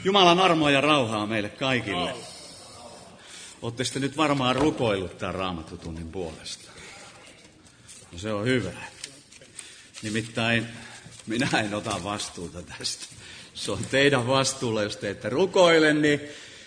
Jumalan armoa ja rauhaa meille kaikille. Olette sitten nyt varmaan rukoillut tämän Raamattutunnin puolesta. No se on hyvä. Nimittäin minä en ota vastuuta tästä. Se on teidän vastuulla, jos te ette rukoile, niin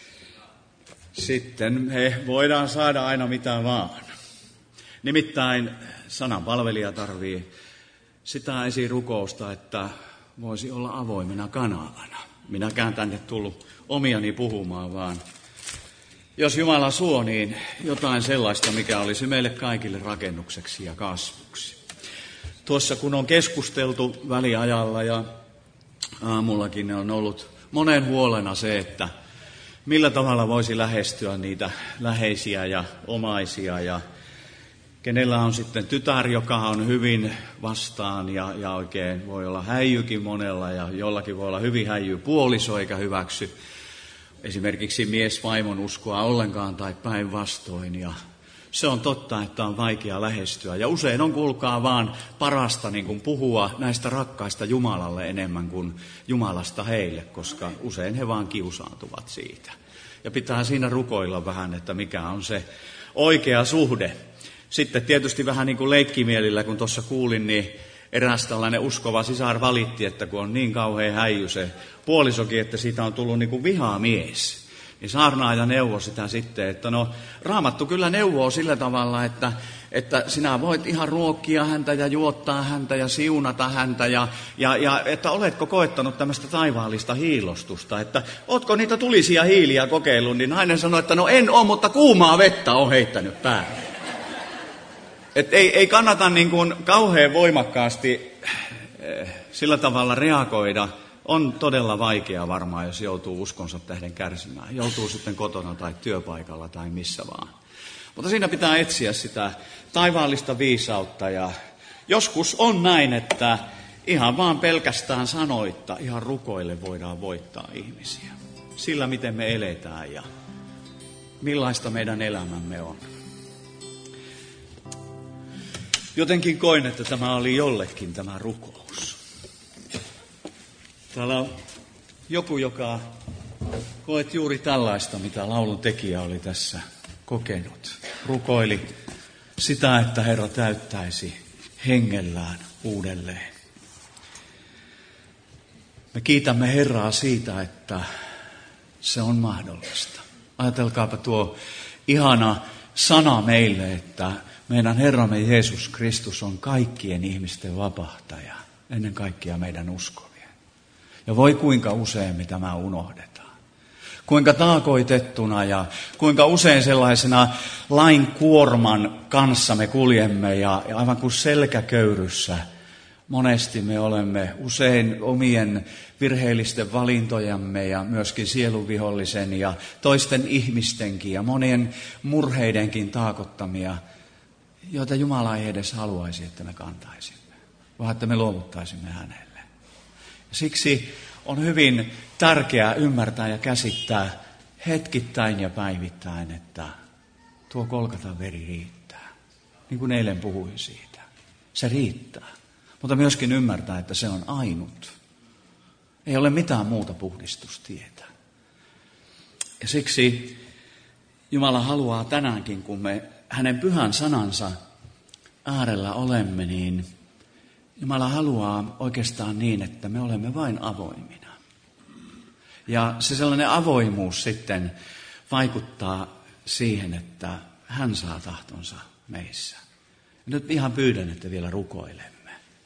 sitten me voidaan saada aina mitä vaan. Nimittäin sanan palvelija tarvii sitä esirukousta, että voisi olla avoimena kanavana. Minäkään tänne tullut omiani puhumaan, vaan jos Jumala suo, niin jotain sellaista, mikä olisi meille kaikille rakennukseksi ja kasvuksi. Tuossa kun on keskusteltu väliajalla ja aamullakin, on ollut monen huolena se, että millä tavalla voisi lähestyä niitä läheisiä ja omaisia ja kenellä on sitten tytär, joka on hyvin vastaan ja oikein voi olla häijykin monella ja jollakin voi olla hyvin häijy puoliso eikä hyväksy esimerkiksi mies-vaimon uskoa ollenkaan tai päinvastoin. Ja se on totta, että on vaikea lähestyä ja usein on kuulkaa vaan parasta niin kuin puhua näistä rakkaista Jumalalle enemmän kuin Jumalasta heille, koska usein he vaan kiusaantuvat siitä. Ja pitää siinä rukoilla vähän, että mikä on se oikea suhde. Sitten tietysti vähän niin kuin leikkimielillä, kun tuossa kuulin, niin eräs tällainen uskova sisar valitti, että kun on niin kauhean häijy se puolisokin, että siitä on tullut niin kuin vihamies. Niin saarnaaja neuvoi sitä sitten, että no Raamattu kyllä neuvoo sillä tavalla, että sinä voit ihan ruokkia häntä ja juottaa häntä ja siunata häntä ja että oletko koettanut tämmöistä taivaallista hiilostusta, että ootko niitä tulisia hiiliä kokeillut, niin nainen sanoi, että no en ole, mutta kuumaa vettä on heittänyt päälle. Että ei kannata niin kuin kauhean voimakkaasti sillä tavalla reagoida. On todella vaikea varmaan, jos joutuu uskonsa tähden kärsimään. Joutuu sitten kotona tai työpaikalla tai missä vaan. Mutta siinä pitää etsiä sitä taivaallista viisautta. Ja joskus on näin, että ihan vaan pelkästään sanoitta, ihan rukoille voidaan voittaa ihmisiä. Sillä, miten me eletään ja millaista meidän elämämme on. Jotenkin koin, että tämä oli jollekin tämä rukous. Täällä on joku, joka koet juuri tällaista, mitä laulun tekijä oli tässä kokenut. Rukoili sitä, että Herra täyttäisi hengellään uudelleen. Me kiitämme Herraa siitä, että se on mahdollista. Ajatelkaapa tuo ihana sana meille, että meidän Herramme Jeesus Kristus on kaikkien ihmisten vapahtaja, ennen kaikkea meidän uskovien. Ja voi kuinka usein me tämä unohdetaan. Kuinka taakoitettuna ja kuinka usein sellaisena lain kuorman kanssa me kuljemme ja aivan kuin selkäköyryssä monesti me olemme usein omien virheellisten valintojamme ja myöskin sielunvihollisen ja toisten ihmistenkin ja monien murheidenkin taakottamia, joita Jumala ei edes haluaisi, että me kantaisimme, vaan että me luovuttaisimme hänelle. Ja siksi on hyvin tärkeää ymmärtää ja käsittää hetkittäin ja päivittäin, että tuo Golgatan veri riittää. Niin kuin eilen puhuin siitä. Se riittää. Mutta myöskin ymmärtää, että se on ainut. Ei ole mitään muuta puhdistustietä. Ja siksi Jumala haluaa tänäänkin, kun me hänen pyhän sanansa äärellä olemme, niin Jumala haluaa oikeastaan niin, että me olemme vain avoimina. Ja se sellainen avoimuus sitten vaikuttaa siihen, että hän saa tahtonsa meissä. Ja nyt ihan pyydän, että vielä rukoilemme.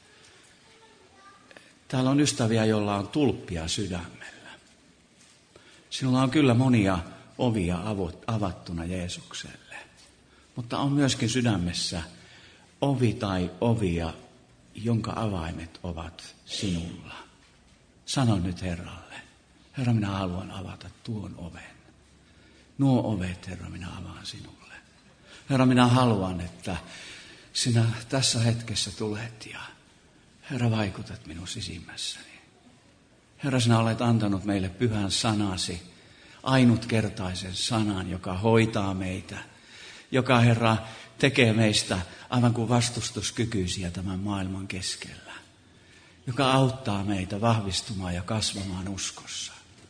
Täällä on ystäviä, joilla on tulppia sydämellä. Sinulla on kyllä monia ovia avattuna Jeesukselle. Mutta on myöskin sydämessä ovi tai ovia, jonka avaimet ovat sinulla. Sano nyt Herralle. Herra, minä haluan avata tuon oven. Nuo ovet, Herra, minä avaan sinulle. Herra, minä haluan, että sinä tässä hetkessä tulet ja Herra, vaikutat minun sisimmässäni. Herra, sinä olet antanut meille pyhän sanasi, ainutkertaisen sanan, joka hoitaa meitä, joka, Herra, tekee meistä aivan kuin vastustuskykyisiä tämän maailman keskellä, joka auttaa meitä vahvistumaan ja kasvamaan uskossa.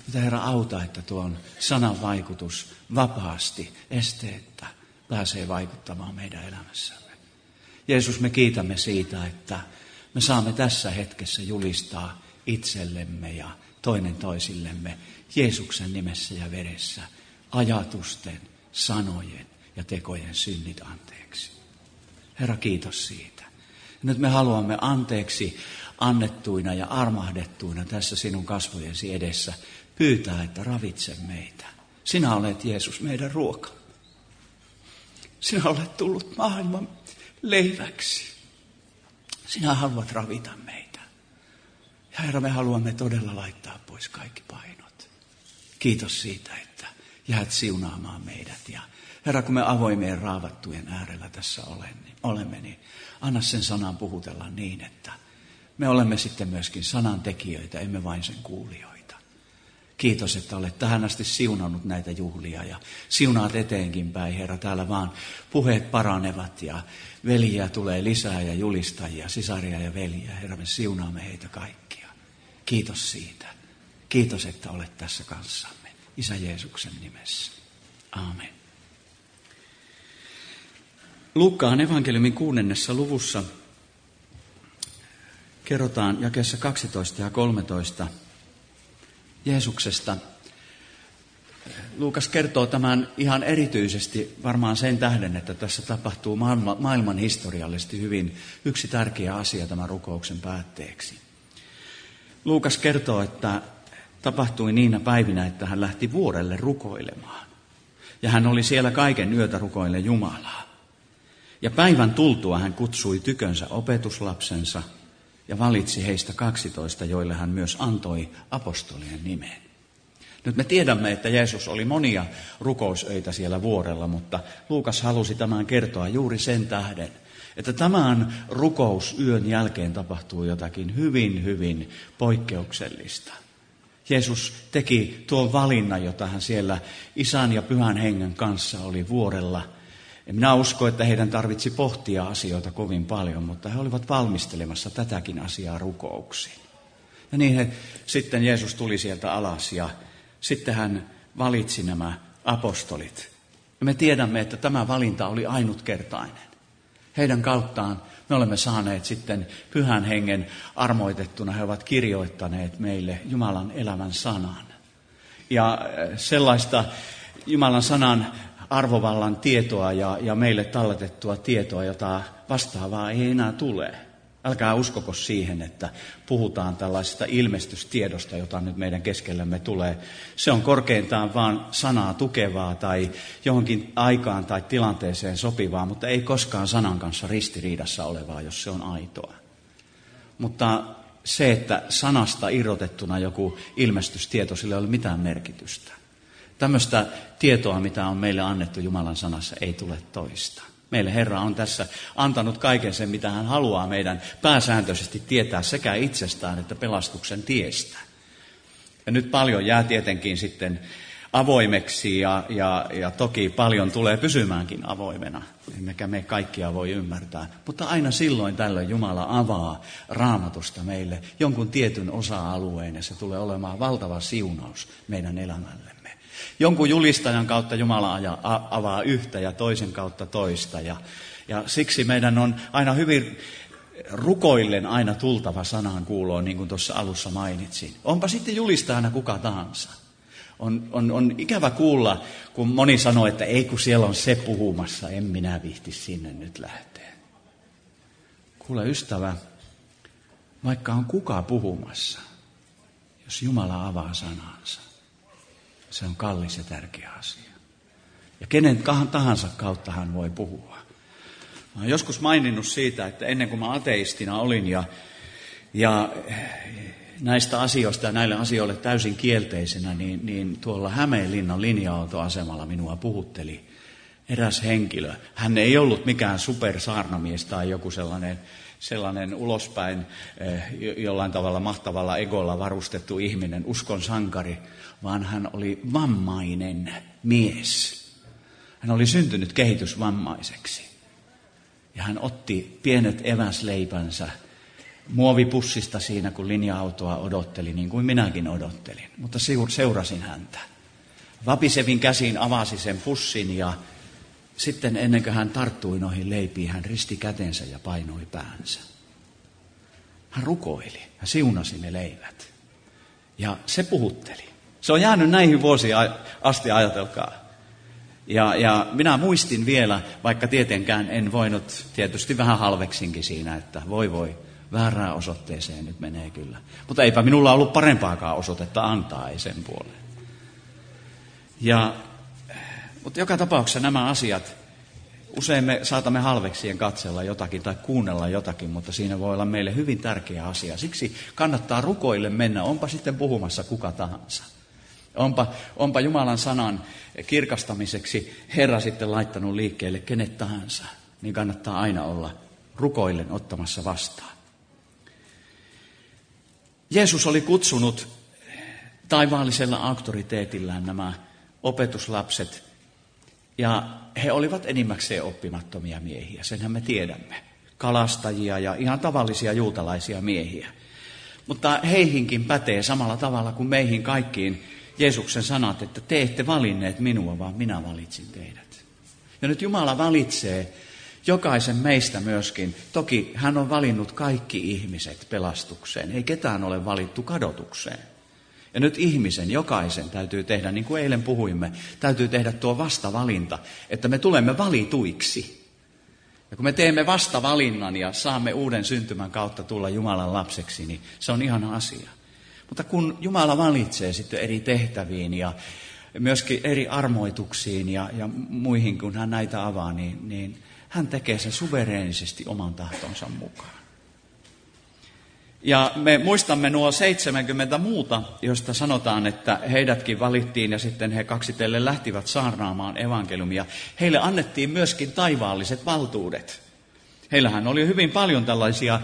Mitä Herra auta, että tuon sanan vaikutus vapaasti, esteettä pääsee vaikuttamaan meidän elämässämme. Jeesus, me kiitämme siitä, että me saamme tässä hetkessä julistaa itsellemme ja toinen toisillemme Jeesuksen nimessä ja veressä ajatusten, sanojen ja tekojen synnit anteeksi. Herra, kiitos siitä. Nyt me haluamme anteeksi annettuina ja armahdettuina tässä sinun kasvojesi edessä pyytää, että ravitse meitä. Sinä olet, Jeesus, meidän ruoka. Sinä olet tullut maailman leiväksi. Sinä haluat ravita meitä. Ja Herra, me haluamme todella laittaa pois kaikki painot. Kiitos siitä, että jäät siunaamaan meidät. Ja Herra, kun me avoimien raavattujen äärellä tässä olemme, niin anna sen sanan puhutella niin, että me olemme sitten myöskin sanan tekijöitä, emme vain sen kuulijoita. Kiitos, että olet tähän asti siunannut näitä juhlia ja siunaat eteenkin päin, Herra. Täällä vaan puheet paranevat ja veljiä tulee lisää ja julistajia, sisaria ja veljiä. Herra, me siunaamme heitä kaikkia. Kiitos siitä. Kiitos, että olet tässä kanssamme. Isä Jeesuksen nimessä. Aamen. Luukkaan evankeliumin 6. luvussa kerrotaan jakeessa 12 ja 13 Jeesuksesta. Luukas kertoo tämän ihan erityisesti varmaan sen tähden, että tässä tapahtuu maailman historiallisesti hyvin yksi tärkeä asia tämän rukouksen päätteeksi. Luukas kertoo, että tapahtui niinä päivinä, että hän lähti vuorelle rukoilemaan. Ja hän oli siellä kaiken yötä rukoille Jumalaa. Ja päivän tultua hän kutsui tykönsä opetuslapsensa ja valitsi heistä 12, joille hän myös antoi apostolien nimen. Nyt me tiedämme, että Jeesus oli monia rukousöitä siellä vuorella, mutta Luukas halusi tämän kertoa juuri sen tähden, että tämän rukousyön jälkeen tapahtuu jotakin hyvin, hyvin poikkeuksellista. Jeesus teki tuon valinnan, jota hän siellä Isän ja Pyhän Hengen kanssa oli vuorella. En minä usko, että heidän tarvitsi pohtia asioita kovin paljon, mutta he olivat valmistelemassa tätäkin asiaa rukouksiin. Ja niin sitten Jeesus tuli sieltä alas ja sitten hän valitsi nämä apostolit. Ja me tiedämme, että tämä valinta oli ainutkertainen. Heidän kauttaan me olemme saaneet sitten Pyhän Hengen armoitettuna. He ovat kirjoittaneet meille Jumalan elämän sanan. Ja sellaista Jumalan sanan arvovallan tietoa ja meille talletettua tietoa, jota vastaavaa ei enää tule. Älkää uskoko siihen, että puhutaan tällaisesta ilmestystiedosta, jota nyt meidän keskellämme tulee. Se on korkeintaan vaan sanaa tukevaa tai johonkin aikaan tai tilanteeseen sopivaa, mutta ei koskaan sanan kanssa ristiriidassa olevaa, jos se on aitoa. Mutta se, että sanasta irrotettuna joku ilmestystieto, sillä ei ole mitään merkitystä. Tämmöistä tietoa, mitä on meille annettu Jumalan sanassa, ei tule toista. Meille Herra on tässä antanut kaiken sen, mitä hän haluaa meidän pääsääntöisesti tietää sekä itsestään että pelastuksen tiestä. Ja nyt paljon jää tietenkin sitten avoimeksi ja toki paljon tulee pysymäänkin avoimena. Emmekä me kaikkia voi ymmärtää, mutta aina silloin tällöin Jumala avaa Raamatusta meille jonkun tietyn osa-alueen ja se tulee olemaan valtava siunaus meidän elämällemme. Jonkun julistajan kautta Jumala avaa yhtä ja toisen kautta toista. Ja siksi meidän on aina hyvin rukoillen aina tultava sanaan kuuloon, niin kuin tuossa alussa mainitsin. Onpa sitten julistajana kuka tahansa. On ikävä kuulla, kun moni sanoo, että ei kun siellä on se puhumassa, en minä vihti sinne nyt lähteä. Kuule ystävä, vaikka on kuka puhumassa, jos Jumala avaa sanansa. Se on kallis ja tärkeä asia. Ja kenen tahansa kautta hän voi puhua. Mä olen joskus maininnut siitä, että ennen kuin mä ateistina olin ja näistä asioista ja näille asioille täysin kielteisenä, niin tuolla Hämeenlinnan linja-autoasemalla minua puhutteli eräs henkilö. Hän ei ollut mikään supersaarnamies tai joku sellainen ulospäin jollain tavalla mahtavalla egolla varustettu ihminen, uskon sankari, vaan hän oli vammainen mies. Hän oli syntynyt kehitysvammaiseksi. Ja hän otti pienet eväsleipänsä muovipussista siinä, kun linja-autoa odotteli, niin kuin minäkin odottelin. Mutta seurasin häntä. Vapisevin käsiin avasi sen pussin ja sitten ennen kuin hän tarttui noihin leipiin, hän risti kätensä ja painoi päänsä. Hän rukoili ja siunasi ne leivät. Ja se puhutteli. Se on jäänyt näihin vuosiin asti, ajatelkaa. Ja minä muistin vielä, vaikka tietenkään en voinut, tietysti vähän halveksinkin siinä, että voi, väärään osoitteeseen nyt menee kyllä. Mutta eipä minulla ollut parempaakaan osoitetta antaa, ei sen puoleen. Mutta joka tapauksessa nämä asiat, usein me saatamme halveksien katsella jotakin tai kuunnella jotakin, mutta siinä voi olla meille hyvin tärkeä asia. Siksi kannattaa rukoille mennä, onpa sitten puhumassa kuka tahansa. Onpa Jumalan sanan kirkastamiseksi Herra sitten laittanut liikkeelle kenet tahansa, niin kannattaa aina olla rukoillen ottamassa vastaan. Jeesus oli kutsunut taivaallisella auktoriteetillään nämä opetuslapset, ja he olivat enimmäkseen oppimattomia miehiä, senhän me tiedämme. Kalastajia ja ihan tavallisia juutalaisia miehiä. Mutta heihinkin pätee samalla tavalla kuin meihin kaikkiin Jeesuksen sanat, että te ette valinneet minua, vaan minä valitsin teidät. Ja nyt Jumala valitsee jokaisen meistä myöskin. Toki hän on valinnut kaikki ihmiset pelastukseen, ei ketään ole valittu kadotukseen. Ja nyt ihmisen, jokaisen täytyy tehdä, niin kuin eilen puhuimme, täytyy tehdä tuo vastavalinta, että me tulemme valituiksi. Ja kun me teemme vastavalinnan ja saamme uuden syntymän kautta tulla Jumalan lapseksi, niin se on ihana asia. Mutta kun Jumala valitsee sitten eri tehtäviin ja myöskin eri armoituksiin ja muihin, kun hän näitä avaa, niin hän tekee sen suvereenisesti oman tahtonsa mukaan. Ja me muistamme nuo 70 muuta, joista sanotaan, että heidätkin valittiin ja sitten he kaksitellen lähtivät saarnaamaan evankeliumia. Heille annettiin myöskin taivaalliset valtuudet. Heillähän oli hyvin paljon tällaisia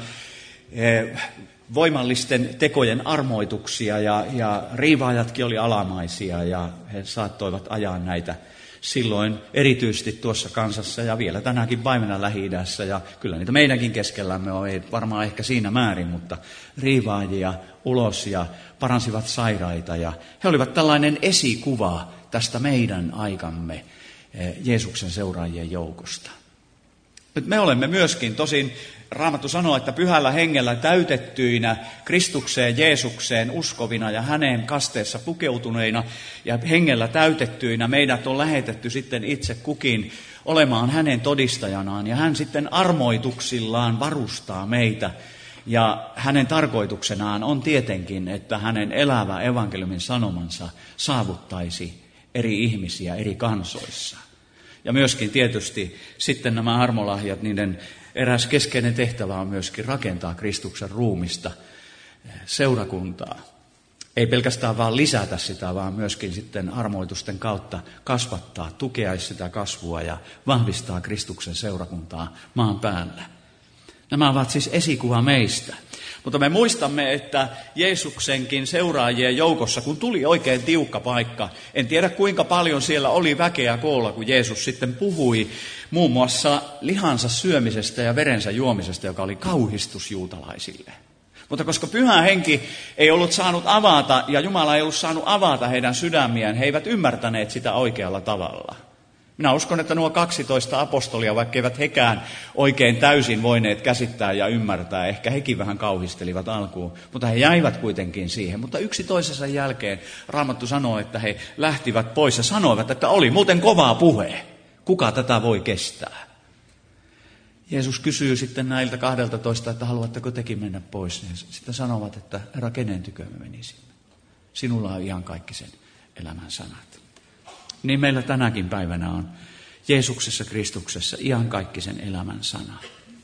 voimallisten tekojen armoituksia ja riivaajatkin oli alamaisia ja he saattoivat ajaa näitä silloin erityisesti tuossa kansassa ja vielä tänäkin päivänä Lähi-idässä ja kyllä niitä meidänkin keskellämme on, ei varmaan ehkä siinä määrin, mutta riivaajia ulos ja paransivat sairaita ja he olivat tällainen esikuva tästä meidän aikamme Jeesuksen seuraajien joukosta. Nyt me olemme myöskin, tosin Raamattu sanoo, että pyhällä hengellä täytettyinä Kristukseen, Jeesukseen uskovina ja häneen kasteessa pukeutuneina ja hengellä täytettyinä meidät on lähetetty sitten itse kukin olemaan hänen todistajanaan ja hän sitten armoituksillaan varustaa meitä ja hänen tarkoituksenaan on tietenkin, että hänen elävä evankeliumin sanomansa saavuttaisi eri ihmisiä eri kansoissa. Ja myöskin tietysti sitten nämä armolahjat, niiden eräs keskeinen tehtävä on myöskin rakentaa Kristuksen ruumista seurakuntaa. Ei pelkästään vaan lisätä sitä, vaan myöskin sitten armoitusten kautta kasvattaa, tukea sitä kasvua ja vahvistaa Kristuksen seurakuntaa maan päällä. Nämä ovat siis esikuva meistä. Mutta me muistamme, että Jeesuksenkin seuraajien joukossa, kun tuli oikein tiukka paikka, en tiedä kuinka paljon siellä oli väkeä koolla, kun Jeesus sitten puhui muun muassa lihansa syömisestä ja verensä juomisesta, joka oli kauhistus juutalaisille. Mutta koska Pyhä Henki ei ollut saanut avata ja Jumala ei ollut saanut avata heidän sydämiään, he eivät ymmärtäneet sitä oikealla tavalla. Minä uskon, että nuo 12 apostolia, vaikka eivät hekään oikein täysin voineet käsittää ja ymmärtää, ehkä hekin vähän kauhistelivat alkuun, mutta he jäivät kuitenkin siihen. Mutta yksi toisensa jälkeen Raamattu sanoo, että he lähtivät pois ja sanoivat, että oli muuten kovaa puhe. Kuka tätä voi kestää? Jeesus kysyy sitten näiltä 12, että haluatteko tekin mennä pois? Ja sitten sanovat, että Herra, kenen tykö me menisimme? Sinulla on ihan kaikki sen elämän sanat. Niin meillä tänäkin päivänä on Jeesuksessa Kristuksessa ihan kaikki sen elämän sana.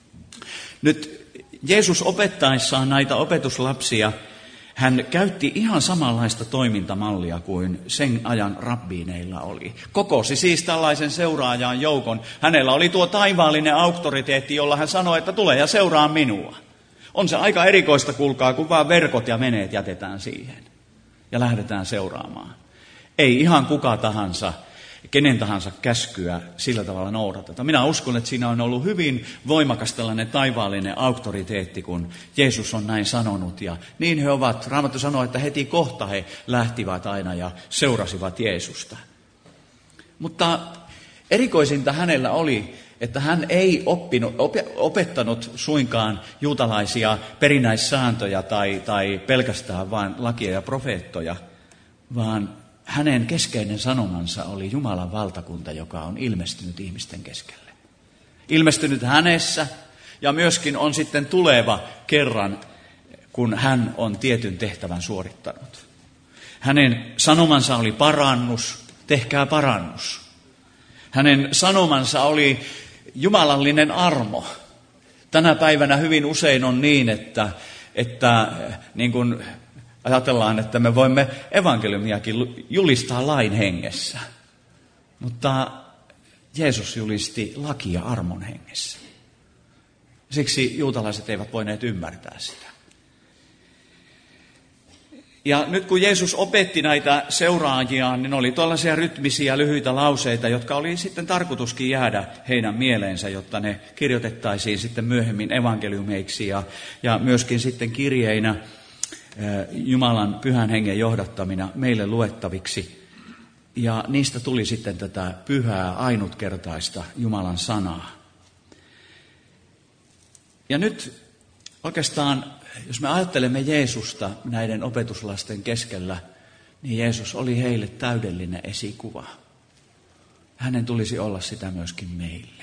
Nyt Jeesus opettaessaan näitä opetuslapsia, hän käytti ihan samanlaista toimintamallia kuin sen ajan rabbiineilla oli. Kokosi siis tällaisen seuraajan joukon. Hänellä oli tuo taivaallinen auktoriteetti, jolla hän sanoi, että tule ja seuraa minua. On se aika erikoista, kuulkaa, kun vaan verkot ja veneet jätetään siihen ja lähdetään seuraamaan. Ei ihan kuka tahansa kenen tahansa käskyä sillä tavalla noudateta. Minä uskon, että siinä on ollut hyvin voimakas tällainen taivaallinen auktoriteetti, kun Jeesus on näin sanonut. Ja niin he ovat. Raamattu sanoo, että heti kohta he lähtivät aina ja seurasivat Jeesusta. Mutta erikoisinta hänellä oli, että hän ei opettanut suinkaan juutalaisia perinnäissääntöjä tai pelkästään vain lakia ja profeettoja, vaan hänen keskeinen sanomansa oli Jumalan valtakunta, joka on ilmestynyt ihmisten keskelle. Ilmestynyt hänessä ja myöskin on sitten tuleva kerran, kun hän on tietyn tehtävän suorittanut. Hänen sanomansa oli parannus, tehkää parannus. Hänen sanomansa oli jumalallinen armo. Tänä päivänä hyvin usein on niin, että niin kuin ajatellaan, että me voimme evankeliumiakin julistaa lain hengessä. Mutta Jeesus julisti lakia armon hengessä. Siksi juutalaiset eivät voineet ymmärtää sitä. Ja nyt kun Jeesus opetti näitä seuraajiaan, niin oli tuollaisia rytmisiä lyhyitä lauseita, jotka oli sitten tarkoituskin jäädä heidän mieleensä, jotta ne kirjoitettaisiin sitten myöhemmin evankeliumeiksi ja myöskin sitten kirjeinä Jumalan pyhän hengen johdattamina meille luettaviksi. Ja niistä tuli sitten tätä pyhää, ainutkertaista Jumalan sanaa. Ja nyt oikeastaan, jos me ajattelemme Jeesusta näiden opetuslasten keskellä, niin Jeesus oli heille täydellinen esikuva. Hänen tulisi olla sitä myöskin meille.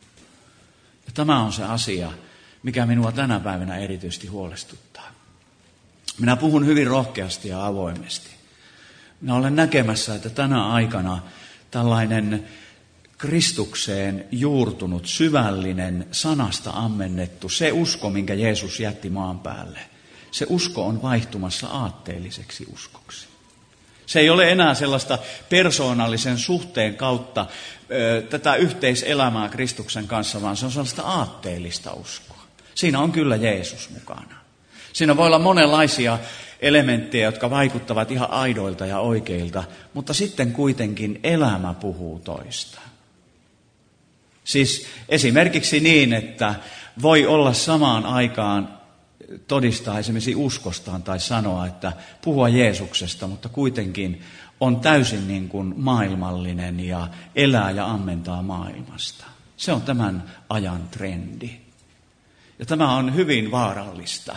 Ja tämä on se asia, mikä minua tänä päivänä erityisesti huolestuttaa. Minä puhun hyvin rohkeasti ja avoimesti. Minä olen näkemässä, että tänä aikana tällainen Kristukseen juurtunut, syvällinen, sanasta ammennettu, se usko, minkä Jeesus jätti maan päälle, se usko on vaihtumassa aatteelliseksi uskoksi. Se ei ole enää sellaista persoonallisen suhteen kautta tätä yhteiselämää Kristuksen kanssa, vaan se on sellaista aatteellista uskoa. Siinä on kyllä Jeesus mukana. Siinä voi olla monenlaisia elementtejä, jotka vaikuttavat ihan aidoilta ja oikeilta, mutta sitten kuitenkin elämä puhuu toista. Siis esimerkiksi niin, että voi olla samaan aikaan todistaa esimerkiksi uskostaan tai sanoa, että puhua Jeesuksesta, mutta kuitenkin on täysin niin kuin maailmallinen ja elää ja ammentaa maailmasta. Se on tämän ajan trendi. Ja tämä on hyvin vaarallista.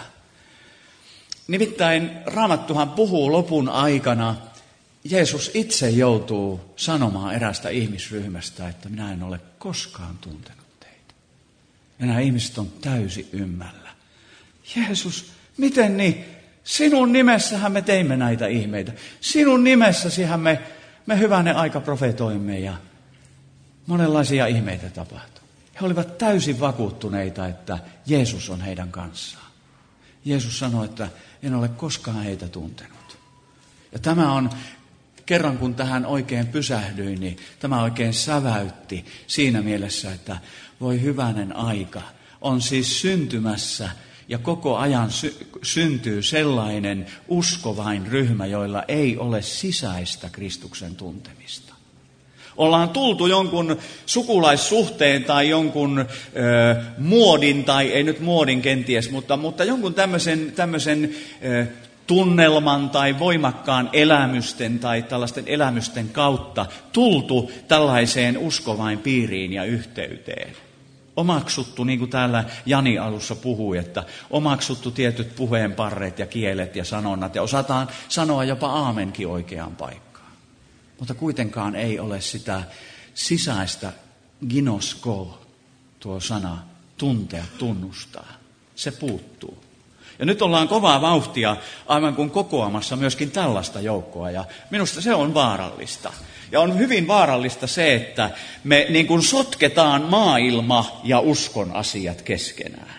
Nimittäin Raamattuhan puhuu lopun aikana, Jeesus itse joutuu sanomaan erästä ihmisryhmästä, että minä en ole koskaan tuntenut teitä. Ja nämä ihmiset on täysin ymmällä. Jeesus, miten niin? Sinun nimessähän me teimme näitä ihmeitä. Sinun nimessäsihän me hyvänen aika profetoimme ja monenlaisia ihmeitä tapahtui. He olivat täysin vakuuttuneita, että Jeesus on heidän kanssaan. Jeesus sanoi, että en ole koskaan heitä tuntenut. Ja tämä on, kerran kun tähän oikein pysähdyin, niin tämä oikein säväytti siinä mielessä, että voi hyvänen aika. On siis syntymässä ja koko ajan syntyy sellainen uskovain ryhmä, joilla ei ole sisäistä Kristuksen tuntemista. Ollaan tultu jonkun sukulaissuhteen tai jonkun muodin, tai ei nyt muodin kenties, mutta jonkun tämmöisen tunnelman tai voimakkaan elämysten tai tällaisten elämysten kautta tultu tällaiseen uskovain piiriin ja yhteyteen. Omaksuttu, niin kuin täällä Jani alussa puhui, että omaksuttu tietyt puheenparret ja kielet ja sanonnat ja osataan sanoa jopa aamenkin oikeaan paikkaan. Mutta kuitenkaan ei ole sitä sisäistä ginosko, tuo sana, tuntea, tunnustaa. Se puuttuu. Ja nyt ollaan kovaa vauhtia aivan kuin kokoamassa myöskin tällaista joukkoa ja minusta se on vaarallista. Ja on hyvin vaarallista se, että me niin kuin sotketaan maailma ja uskon asiat keskenään.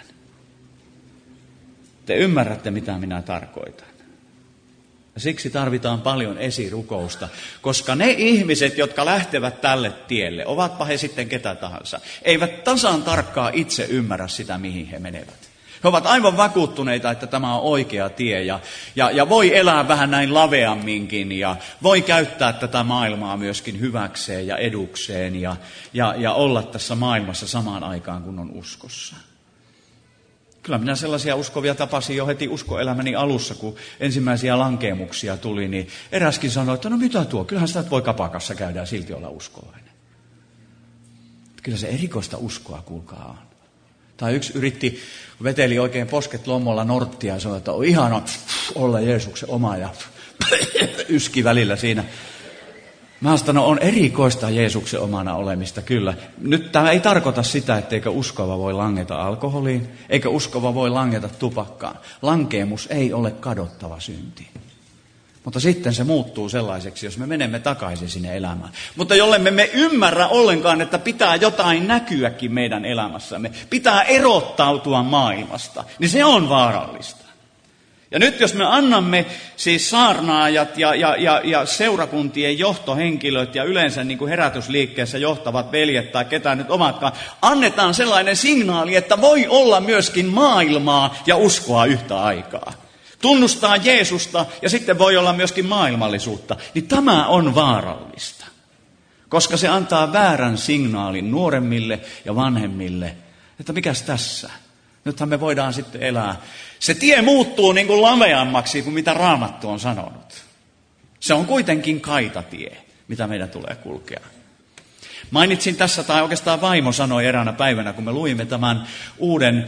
Te ymmärrätte, mitä minä tarkoitan. Ja siksi tarvitaan paljon esirukousta, koska ne ihmiset, jotka lähtevät tälle tielle, ovatpa he sitten ketä tahansa, eivät tasan tarkkaan itse ymmärrä sitä, mihin he menevät. He ovat aivan vakuuttuneita, että tämä on oikea tie ja voi elää vähän näin laveamminkin ja voi käyttää tätä maailmaa myöskin hyväkseen ja edukseen ja olla tässä maailmassa samaan aikaan, kun on uskossa. Kyllä minä sellaisia uskovia tapasin jo heti uskoelämäni alussa, kun ensimmäisiä lankeemuksia tuli, niin eräskin sanoi, että no mitä tuo, kyllähän sitä voi kapakassa käydä ja silti olla uskovainen. Kyllä se erikoista uskoa, kuulkaa, on. Tai yksi yritti, veteli oikein posket lommolla norttia ja sanoi, että on ihana olla Jeesuksen oma ja yski välillä siinä. Mä sanon, on erikoista Jeesuksen omana olemista, kyllä. Nyt tämä ei tarkoita sitä, etteikö uskova voi langeta alkoholiin, eikä uskova voi langeta tupakkaan. Lankeemus ei ole kadottava synti. Mutta sitten se muuttuu sellaiseksi, jos me menemme takaisin sinne elämään. Mutta jollemme me ymmärrä ollenkaan, että pitää jotain näkyäkin meidän elämässämme, pitää erottautua maailmasta, niin se on vaarallista. Ja nyt jos me annamme siis saarnaajat ja seurakuntien johtohenkilöt ja yleensä niin kuin herätysliikkeessä johtavat veljet tai ketään nyt omatkaan, annetaan sellainen signaali, että voi olla myöskin maailmaa ja uskoa yhtä aikaa. Tunnustaa Jeesusta ja sitten voi olla myöskin maailmallisuutta, niin tämä on vaarallista. Koska se antaa väärän signaalin nuoremmille ja vanhemmille, että mikäs tässä? Nythän me voidaan sitten elää. Se tie muuttuu niin kuin laveammaksi kuin mitä Raamattu on sanonut. Se on kuitenkin kaitatie, mitä meidän tulee kulkea. Mainitsin tässä, tai oikeastaan vaimo sanoi eräänä päivänä, kun me luimme tämän uuden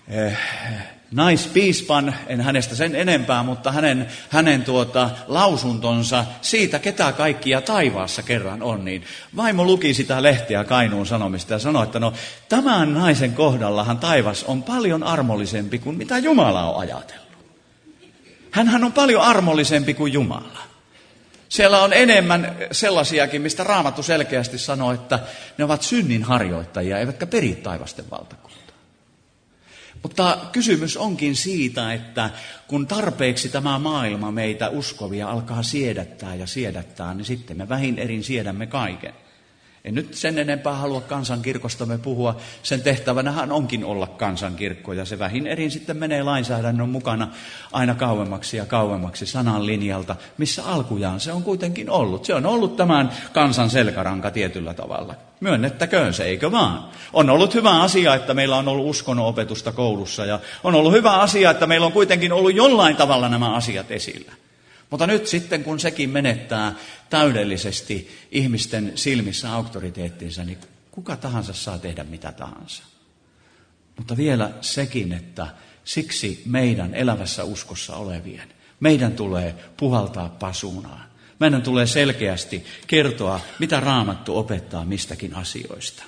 naispiispan, en hänestä sen enempää, mutta hänen lausuntonsa siitä, ketä kaikkia taivaassa kerran on, niin vaimo luki sitä lehteä Kainuun Sanomista ja sanoi, että no tämän naisen kohdallahan taivas on paljon armollisempi kuin mitä Jumala on ajatellut. Hänhän on paljon armollisempi kuin Jumala. Siellä on enemmän sellaisiakin, mistä Raamattu selkeästi sanoo, että ne ovat synnin harjoittajia, eivätkä peri taivasten valtakuntaa. Mutta kysymys onkin siitä, että kun tarpeeksi tämä maailma meitä uskovia alkaa siedättää, niin sitten me vähin erin siedämme kaiken. En nyt sen enempää halua kansankirkostamme puhua. Sen tehtävänähän onkin olla kansankirkko ja se vähin erin sitten menee lainsäädännön mukana aina kauemmaksi ja kauemmaksi sanan linjalta, missä alkujaan se on kuitenkin ollut. Se on ollut tämän kansan selkäranka tietyllä tavalla. Myönnettäköön se, eikö vaan? On ollut hyvä asia, että meillä on ollut uskonnonopetusta koulussa ja on ollut hyvä asia, että meillä on kuitenkin ollut jollain tavalla nämä asiat esillä. Mutta nyt sitten, kun sekin menettää täydellisesti ihmisten silmissä auktoriteettinsa, niin kuka tahansa saa tehdä mitä tahansa. Mutta vielä sekin, että siksi meidän elävässä uskossa olevien, meidän tulee puhaltaa pasuunaan. Meidän tulee selkeästi kertoa, mitä Raamattu opettaa mistäkin asioista.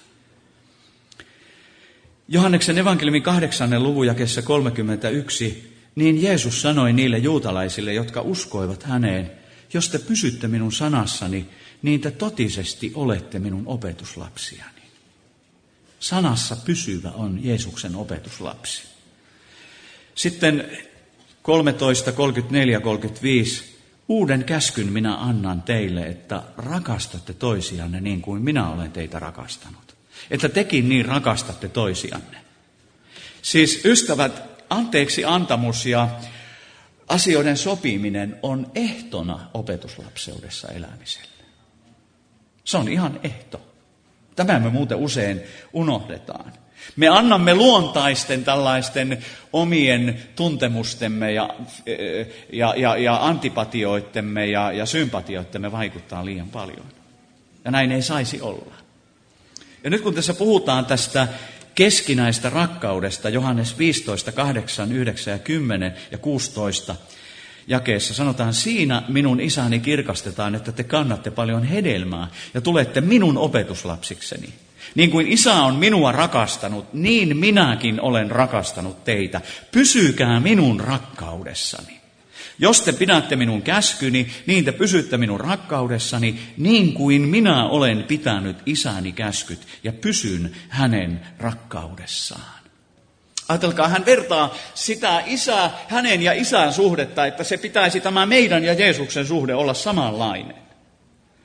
Johanneksen evankeliumin 8. luvun jakeessa 31, niin Jeesus sanoi niille juutalaisille, jotka uskoivat häneen, jos te pysytte minun sanassani, niin te totisesti olette minun opetuslapsiani. Sanassa pysyvä on Jeesuksen opetuslapsi. Sitten 13, 34, 35. Uuden käskyn minä annan teille, että rakastatte toisianne niin kuin minä olen teitä rakastanut. Että tekin niin rakastatte toisianne. Siis ystävät, anteeksi antamus ja asioiden sopiminen on ehtona opetuslapseudessa elämiselle. Se on ihan ehto. Tämä me muuten usein unohdetaan. Me annamme luontaisten tällaisten omien tuntemustemme ja antipatioittemme ja sympatioittemme vaikuttaa liian paljon. Ja näin ei saisi olla. Ja nyt kun tässä puhutaan tästä keskinäistä rakkaudesta, Johannes 15, 8, 9 ja 10 ja 16 jakeessa sanotaan, siinä minun isäni kirkastetaan, että te kannatte paljon hedelmää ja tulette minun opetuslapsikseni. Niin kuin isä on minua rakastanut, niin minäkin olen rakastanut teitä. Pysykää minun rakkaudessani. Jos te pidätte minun käskyni, niin te pysytte minun rakkaudessani, niin kuin minä olen pitänyt isäni käskyt ja pysyn hänen rakkaudessaan. Ajatelkaa, hän vertaa sitä hänen ja isän suhdetta, että se pitäisi tämä meidän ja Jeesuksen suhde olla samanlainen.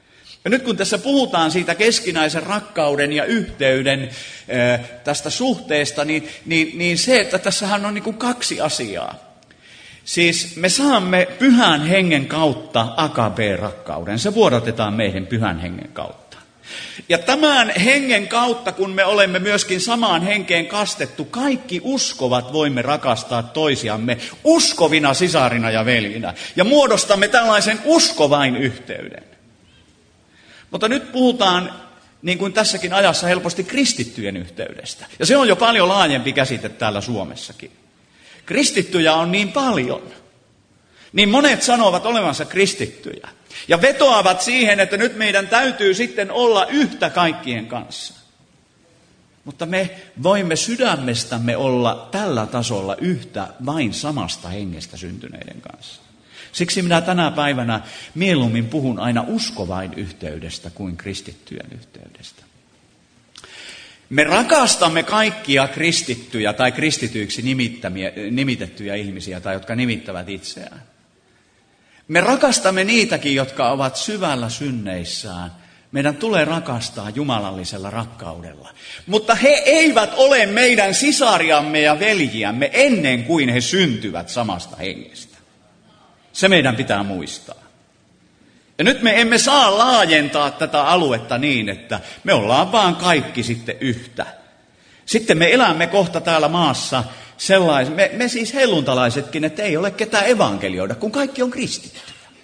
Ja nyt kun tässä puhutaan siitä keskinäisen rakkauden ja yhteyden tästä suhteesta, niin se, että tässähän on niin kuin kaksi asiaa. Siis me saamme Pyhän Hengen kautta agape-rakkauden. Se vuodatetaan meihin Pyhän Hengen kautta. Ja tämän hengen kautta, kun me olemme myöskin samaan henkeen kastettu, kaikki uskovat voimme rakastaa toisiamme uskovina sisarina ja veljinä. Ja muodostamme tällaisen uskovain yhteyden. Mutta nyt puhutaan, niin kuin tässäkin ajassa, helposti kristittyjen yhteydestä. Ja se on jo paljon laajempi käsite täällä Suomessakin. Kristittyjä on niin paljon. Niin monet sanovat olevansa kristittyjä. Ja vetoavat siihen, että nyt meidän täytyy sitten olla yhtä kaikkien kanssa. Mutta me voimme sydämestämme olla tällä tasolla yhtä vain samasta hengestä syntyneiden kanssa. Siksi minä tänä päivänä mieluummin puhun aina uskovain yhteydestä kuin kristittyjen yhteydestä. Me rakastamme kaikkia kristittyjä tai kristityiksi nimitettyjä ihmisiä tai jotka nimittävät itseään. Me rakastamme niitäkin, jotka ovat syvällä synneissään. Meidän tulee rakastaa jumalallisella rakkaudella. Mutta he eivät ole meidän sisariamme ja veljiämme ennen kuin he syntyvät samasta hengestä. Se meidän pitää muistaa. Ja nyt me emme saa laajentaa tätä aluetta niin, että me ollaan vaan kaikki sitten yhtä. Sitten me elämme kohta täällä maassa me siis helluntalaisetkin, että ei ole ketään evankelioida, kun kaikki on kristittyjä.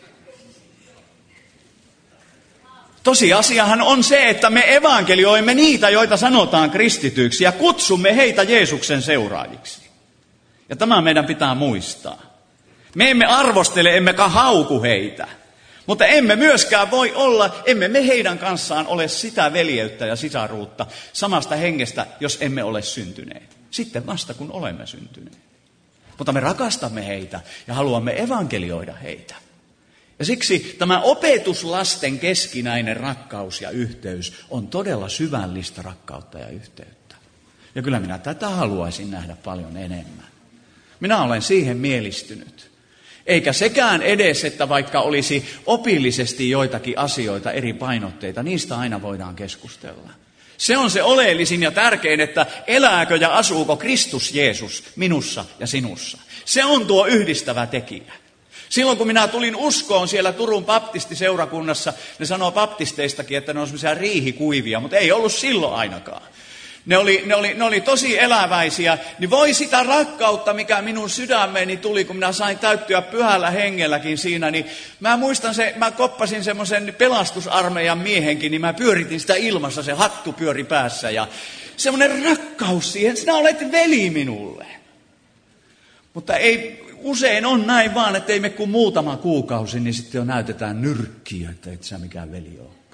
Tosiasiahan on se, että me evankelioimme niitä, joita sanotaan kristityiksi, ja kutsumme heitä Jeesuksen seuraajiksi. Ja tämä meidän pitää muistaa. Me emme arvostele, emmekä hauku heitä. Mutta emme myöskään voi olla, emme me heidän kanssaan ole sitä veljeyttä ja sisaruutta samasta hengestä, jos emme ole syntyneet. Sitten vasta kun olemme syntyneet. Mutta me rakastamme heitä ja haluamme evankelioida heitä. Ja siksi tämä opetuslasten keskinäinen rakkaus ja yhteys on todella syvällistä rakkautta ja yhteyttä. Ja kyllä minä tätä haluaisin nähdä paljon enemmän. Minä olen siihen mielistynyt. Eikä sekään edes, että vaikka olisi opillisesti joitakin asioita, eri painotteita, niistä aina voidaan keskustella. Se on se oleellisin ja tärkein, että elääkö ja asuuko Kristus Jeesus minussa ja sinussa. Se on tuo yhdistävä tekijä. Silloin kun minä tulin uskoon siellä Turun baptistiseurakunnassa, ne sanoo baptisteistakin, että ne on semmoisia riihikuivia, mutta ei ollut silloin ainakaan. Ne oli tosi eläväisiä, niin voi sitä rakkautta, mikä minun sydämeeni tuli, kun minä sain täyttyä pyhällä hengelläkin siinä, niin mä muistan mä koppasin semmoisen pelastusarmeijan miehenkin, niin mä pyöritin sitä ilmassa, se hattu pyöri päässä ja semmoinen rakkaus siihen, sinä olet veli minulle. Mutta ei usein on näin vaan, että ei me kuin muutama kuukausi, niin sitten jo näytetään nyrkkiä, että et sä mikään veli olekaan.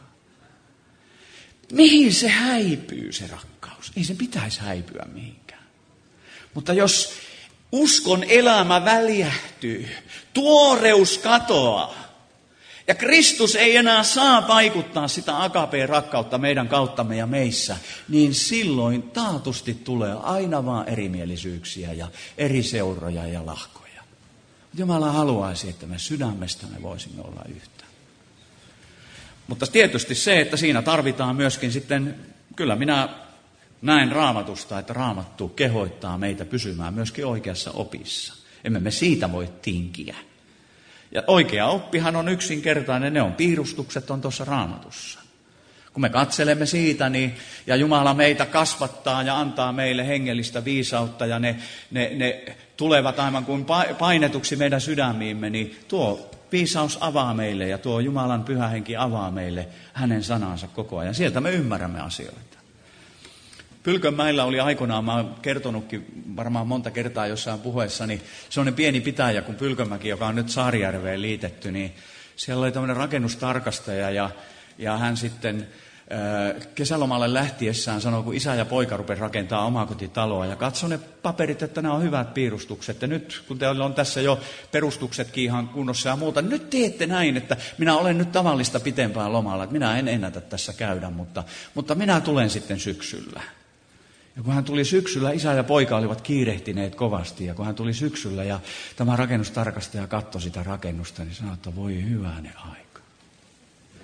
Mihin se häipyy se rakkaus? Ei sen pitäisi häipyä mihinkään. Mutta jos uskon elämä väljähtyy, tuoreus katoaa ja Kristus ei enää saa vaikuttaa sitä agapeen rakkautta meidän kauttamme ja meissä, niin silloin taatusti tulee aina vaan erimielisyyksiä ja eri seuroja ja lahkoja. Jumala haluaisi, että me sydämestämme voisimme olla yhtä. Mutta tietysti se, että siinä tarvitaan myöskin sitten, kyllä minä näen Raamatusta, että Raamattu kehoittaa meitä pysymään myöskin oikeassa opissa. Emme me siitä voi tinkiä. Ja oikea oppihan on yksinkertainen, ne on piirustukset on tuossa Raamatussa. Kun me katselemme siitä, niin, ja Jumala meitä kasvattaa ja antaa meille hengellistä viisautta, ja ne tulevat aivan kuin painetuksi meidän sydämiimme, niin tuo viisaus avaa meille ja tuo Jumalan pyhä henki avaa meille hänen sanansa koko ajan. Sieltä me ymmärrämme asioita. Pylkönmäellä oli aikoinaan, mä oon kertonutkin varmaan monta kertaa jossain puheessani, sellainen pieni pitäjä kuin Pylkönmäki, joka on nyt Saarijärveen liitetty, niin siellä oli tämmöinen rakennustarkastaja ja hän sitten kesälomalle lähtiessään sanoi, kun isä ja poika rupesi rakentamaan omakotitaloa ja katsoi ne paperit, että nämä on hyvät piirustukset. Ja nyt, kun teillä on tässä jo perustuksetkin ihan kunnossa ja muuta, niin nyt teette näin, että minä olen nyt tavallista pitempään lomalla, että minä en ennätä tässä käydä, mutta minä tulen sitten syksyllä. Ja kun hän tuli syksyllä, isä ja poika olivat kiirehtineet kovasti, ja kun hän tuli syksyllä ja tämä rakennustarkastaja katsoi sitä rakennusta, niin sanoi, että voi hyvänen aika.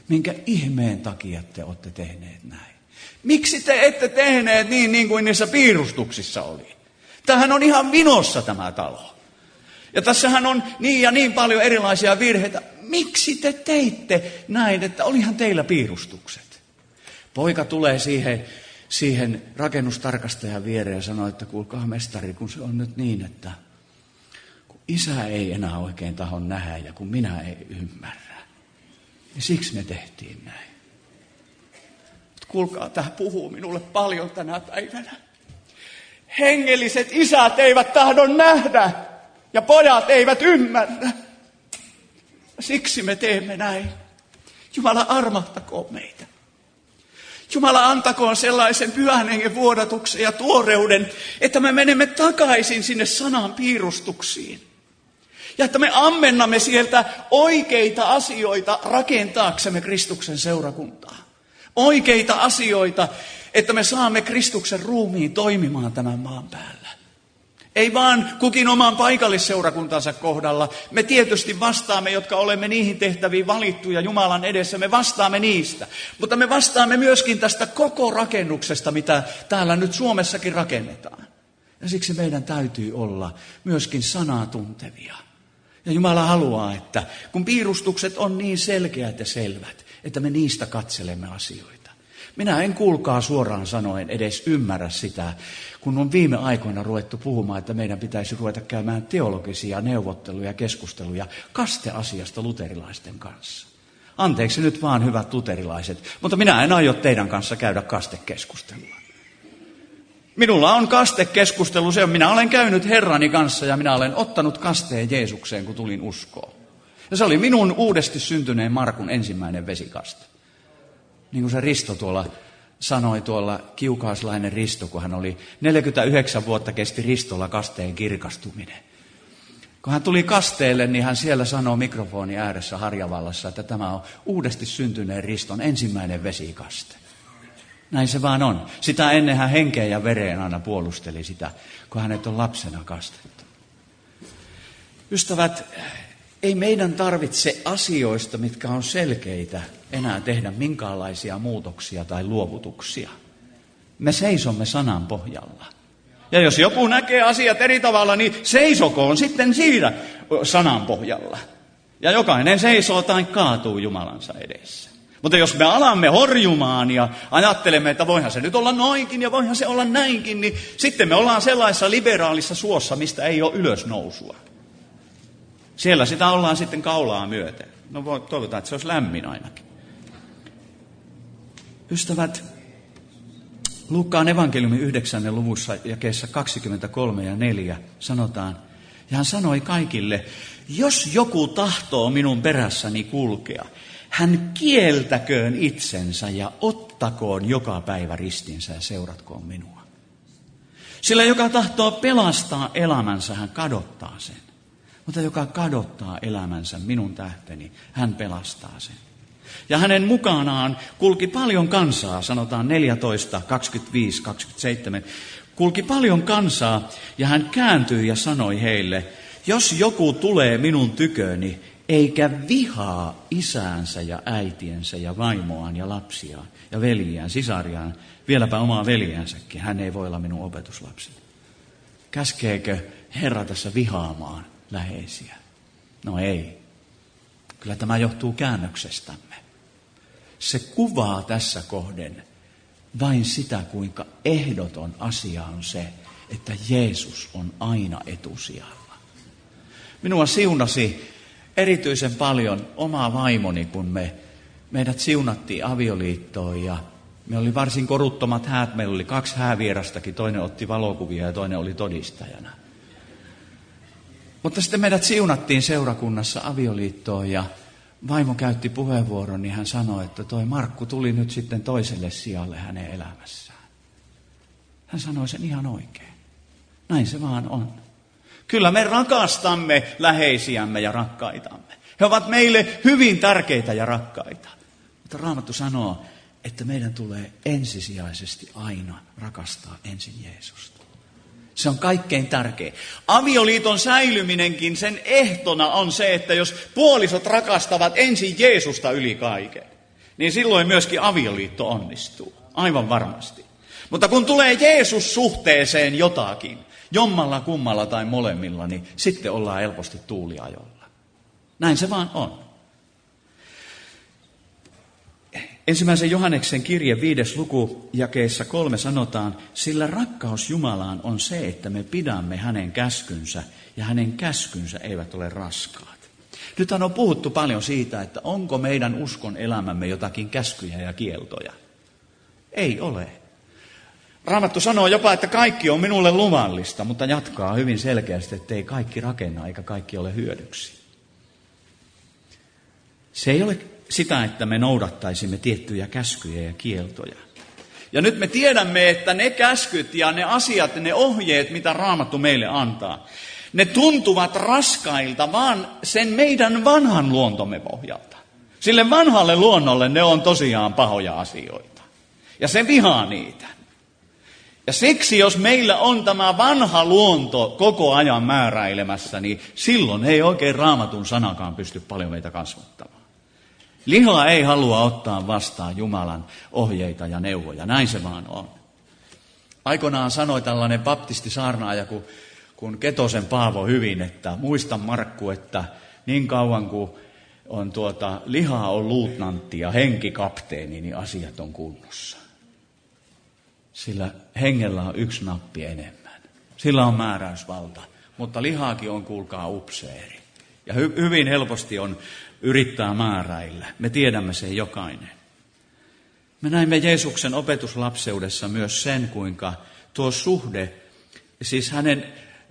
Minkä ihmeen takia te olette tehneet näin? Miksi te ette tehneet niin kuin niissä piirustuksissa oli? Tämähän on ihan vinossa tämä talo. Ja tässähän on niin ja niin paljon erilaisia virheitä. Miksi te teitte näin, että olihan teillä piirustukset? Poika tulee siihen rakennustarkastajan viereen ja sanoo, että kuulkaa mestari, kun se on nyt niin, että kun isä ei enää oikein taho nähdä ja kun minä ei ymmärrä, niin siksi me tehtiin näin. Mutta kuulkaa, tämä puhuu minulle paljon tänä päivänä. Hengelliset isät eivät tahdo nähdä ja pojat eivät ymmärrä. Siksi me teemme näin. Jumala armahtakoon meitä. Jumala antakoon sellaisen pyhän hengen vuodatuksen ja tuoreuden, että me menemme takaisin sinne sanan piirustuksiin. Ja että me ammennamme sieltä oikeita asioita rakentaaksemme Kristuksen seurakuntaa. Oikeita asioita, että me saamme Kristuksen ruumiin toimimaan tämän maan päällä. Ei vaan kukin oman paikallisseurakuntansa kohdalla. Me tietysti vastaamme, jotka olemme niihin tehtäviin valittuja Jumalan edessä. Me vastaamme niistä. Mutta me vastaamme myöskin tästä koko rakennuksesta, mitä täällä nyt Suomessakin rakennetaan. Ja siksi meidän täytyy olla myöskin sanaa tuntevia. Ja Jumala haluaa, että kun piirustukset on niin selkeät ja selvät, että me niistä katselemme asioita. Minä en kuulkaa suoraan sanoen edes ymmärrä sitä, kun on viime aikoina ruvettu puhumaan, että meidän pitäisi ruveta käymään teologisia neuvotteluja ja keskusteluja kasteasiasta luterilaisten kanssa. Anteeksi nyt vaan, hyvät luterilaiset, mutta minä en aio teidän kanssa käydä kastekeskustelua. Minulla on kastekeskustelu, minä olen käynyt Herrani kanssa ja minä olen ottanut kasteen Jeesukseen, kun tulin uskoon. Ja se oli minun uudesti syntyneen Markun ensimmäinen vesikaste. Niin kuin se Risto tuolla sanoi, tuolla kiukaaslainen Risto, kun hän oli 49 vuotta kesti Ristolla kasteen kirkastuminen. Kun hän tuli kasteelle, niin hän siellä sanoi mikrofonin ääressä Harjavallassa, että tämä on uudesti syntyneen Riston ensimmäinen vesikaste. Näin se vaan on. Sitä ennen hän henkeen ja vereen aina puolusteli sitä, kun hänet on lapsena kastettu. Ystävät, ei meidän tarvitse asioista, mitkä on selkeitä, enää tehdä minkäänlaisia muutoksia tai luovutuksia. Me seisomme sanan pohjalla. Ja jos joku näkee asiat eri tavalla, niin seisokoon sitten siinä sanan pohjalla. Ja jokainen seisoo tai kaatuu Jumalansa edessä. Mutta jos me alamme horjumaan ja ajattelemme, että voihan se nyt olla noinkin ja voihan se olla näinkin, niin sitten me ollaan sellaisessa liberaalissa suossa, mistä ei ole ylösnousua. Siellä sitä ollaan sitten kaulaa myöten. No toivotaan, että se olisi lämmin ainakin. Ystävät, Luukkaan evankeliumin 9. luvussa jakeessa 23 ja 4 sanotaan, ja hän sanoi kaikille, jos joku tahtoo minun perässäni kulkea, hän kieltäköön itsensä ja ottakoon joka päivä ristinsä ja seuratkoon minua. Sillä joka tahtoo pelastaa elämänsä, hän kadottaa sen. Mutta joka kadottaa elämänsä minun tähteni, hän pelastaa sen. Ja hänen mukanaan kulki paljon kansaa, sanotaan 14, 25, 27. Kulki paljon kansaa ja hän kääntyi ja sanoi heille, jos joku tulee minun tyköni, eikä vihaa isäänsä ja äitiensä ja vaimoaan ja lapsiaan ja veljiään, sisariaan, vieläpä omaa veljänsäkin, hän ei voi olla minun opetuslapseni. Käskeekö Herra tässä vihaamaan läheisiä? No ei. Kyllä tämä johtuu käännöksestämme. Se kuvaa tässä kohden vain sitä, kuinka ehdoton asia on se, että Jeesus on aina etusijalla. Minua siunasi erityisen paljon oma vaimoni, kun meidät siunattiin avioliittoon ja me oli varsin koruttomat häät. Meillä oli 2 häävierastakin, toinen otti valokuvia ja toinen oli todistajana. Mutta sitten meidät siunattiin seurakunnassa avioliittoon ja vaimo käytti puheenvuoron, niin hän sanoi, että toi Markku tuli nyt sitten toiselle sijalle hänen elämässään. Hän sanoi sen ihan oikein. Näin se vaan on. Kyllä me rakastamme läheisiämme ja rakkaitamme. He ovat meille hyvin tärkeitä ja rakkaita. Mutta Raamattu sanoo, että meidän tulee ensisijaisesti aina rakastaa ensin Jeesusta. Se on kaikkein tärkein. Avioliiton säilyminenkin, sen ehtona on se, että jos puolisot rakastavat ensin Jeesusta yli kaiken. niin silloin myöskin avioliitto onnistuu. Aivan varmasti. Mutta kun tulee Jeesus suhteeseen jotakin, jommalla, kummalla tai molemmilla, niin sitten ollaan helposti tuuliajolla. Näin se vaan on. 1. Johanneksen kirje 5. luku jakeessa 3 sanotaan, sillä rakkaus Jumalaan on se, että me pidämme hänen käskynsä ja hänen käskynsä eivät ole raskaat. Nythän on puhuttu paljon siitä, että onko meidän uskon elämämme jotakin käskyjä ja kieltoja. Ei ole. Raamattu sanoo jopa, että kaikki on minulle luvallista, mutta jatkaa hyvin selkeästi, että ei kaikki rakenna eikä kaikki ole hyödyksi. Se ei ole sitä, että me noudattaisimme tiettyjä käskyjä ja kieltoja. Ja nyt me tiedämme, että ne käskyt ja ne asiat, ne ohjeet, mitä Raamattu meille antaa, ne tuntuvat raskailta vaan sen meidän vanhan luontomme pohjalta. Sille vanhalle luonnolle ne on tosiaan pahoja asioita. Ja se vihaa niitä. Ja siksi, jos meillä on tämä vanha luonto koko ajan määräilemässä, niin silloin ei oikein Raamatun sanakaan pysty paljon meitä kasvattamaan. Liha ei halua ottaa vastaan Jumalan ohjeita ja neuvoja. Näin se vaan on. Aikoinaan sanoi tällainen baptistisaarnaaja, kun Ketosen Paavo hyvin, että muista Markku, että niin kauan kuin on liha on luutnantti ja henki kapteeni, niin asiat on kunnossa. Sillä hengellä on yksi nappi enemmän. Sillä on määräysvalta, mutta lihaakin on, kuulkaa, upseeri. Ja hyvin helposti on yrittää määräillä. Me tiedämme sen jokainen. Me näimme Jeesuksen opetuslapseudessa myös sen, kuinka tuo suhde, siis hänen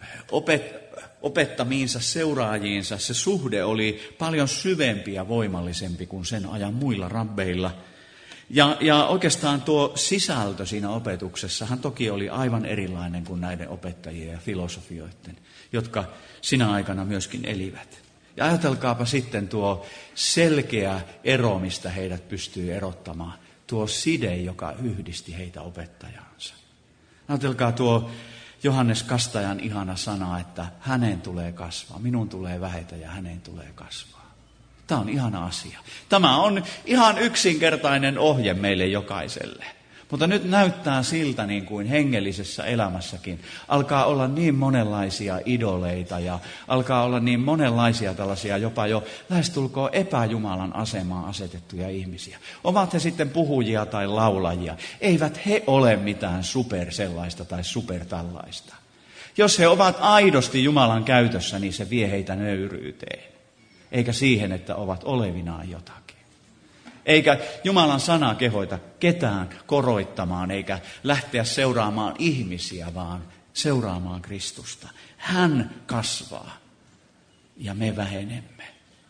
opettamiinsa seuraajiinsa, se suhde oli paljon syvempi ja voimallisempi kuin sen ajan muilla rabbeilla. Ja oikeastaan tuo sisältö siinä opetuksessahan toki oli aivan erilainen kuin näiden opettajien ja filosofioiden, jotka sinä aikana myöskin elivät. Ja ajatelkaapa sitten tuo selkeä ero, mistä heidät pystyy erottamaan. Tuo side, joka yhdisti heitä opettajaansa. Ajatelkaa tuo Johannes Kastajan ihana sana, että hänen tulee kasvaa, minun tulee vähetä ja hänen tulee kasvaa. Tämä on ihana asia. Tämä on ihan yksinkertainen ohje meille jokaiselle. Mutta nyt näyttää siltä, niin kuin hengellisessä elämässäkin alkaa olla niin monenlaisia idoleita ja alkaa olla niin monenlaisia tällaisia jopa jo lähestulkoon epäjumalan asemaan asetettuja ihmisiä. Ovat he sitten puhujia tai laulajia. Eivät he ole mitään super sellaista tai super tällaista. Jos he ovat aidosti Jumalan käytössä, niin se vie heitä nöyryyteen. Eikä siihen, että ovat olevinaan jotakin. Eikä Jumalan sana kehoita ketään koroittamaan, eikä lähteä seuraamaan ihmisiä, vaan seuraamaan Kristusta. Hän kasvaa ja me vähenemme.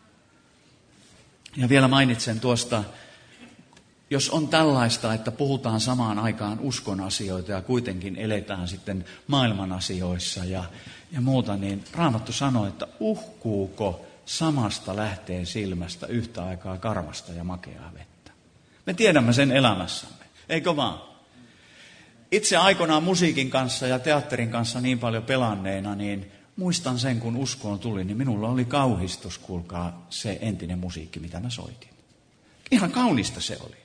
Ja vielä mainitsen tuosta, jos on tällaista, että puhutaan samaan aikaan uskon asioita ja kuitenkin eletään sitten maailman asioissa ja muuta, niin Raamattu sanoo, että uhkuuko samasta lähtee silmästä yhtä aikaa karvasta ja makeaa vettä. Me tiedämme sen elämässämme, eikö vaan? Itse aikoinaan musiikin kanssa ja teatterin kanssa niin paljon pelanneena, niin muistan sen, kun uskoon tuli, niin minulla oli kauhistus, kuulkaa, se entinen musiikki, mitä mä soitin. Ihan kaunista se oli.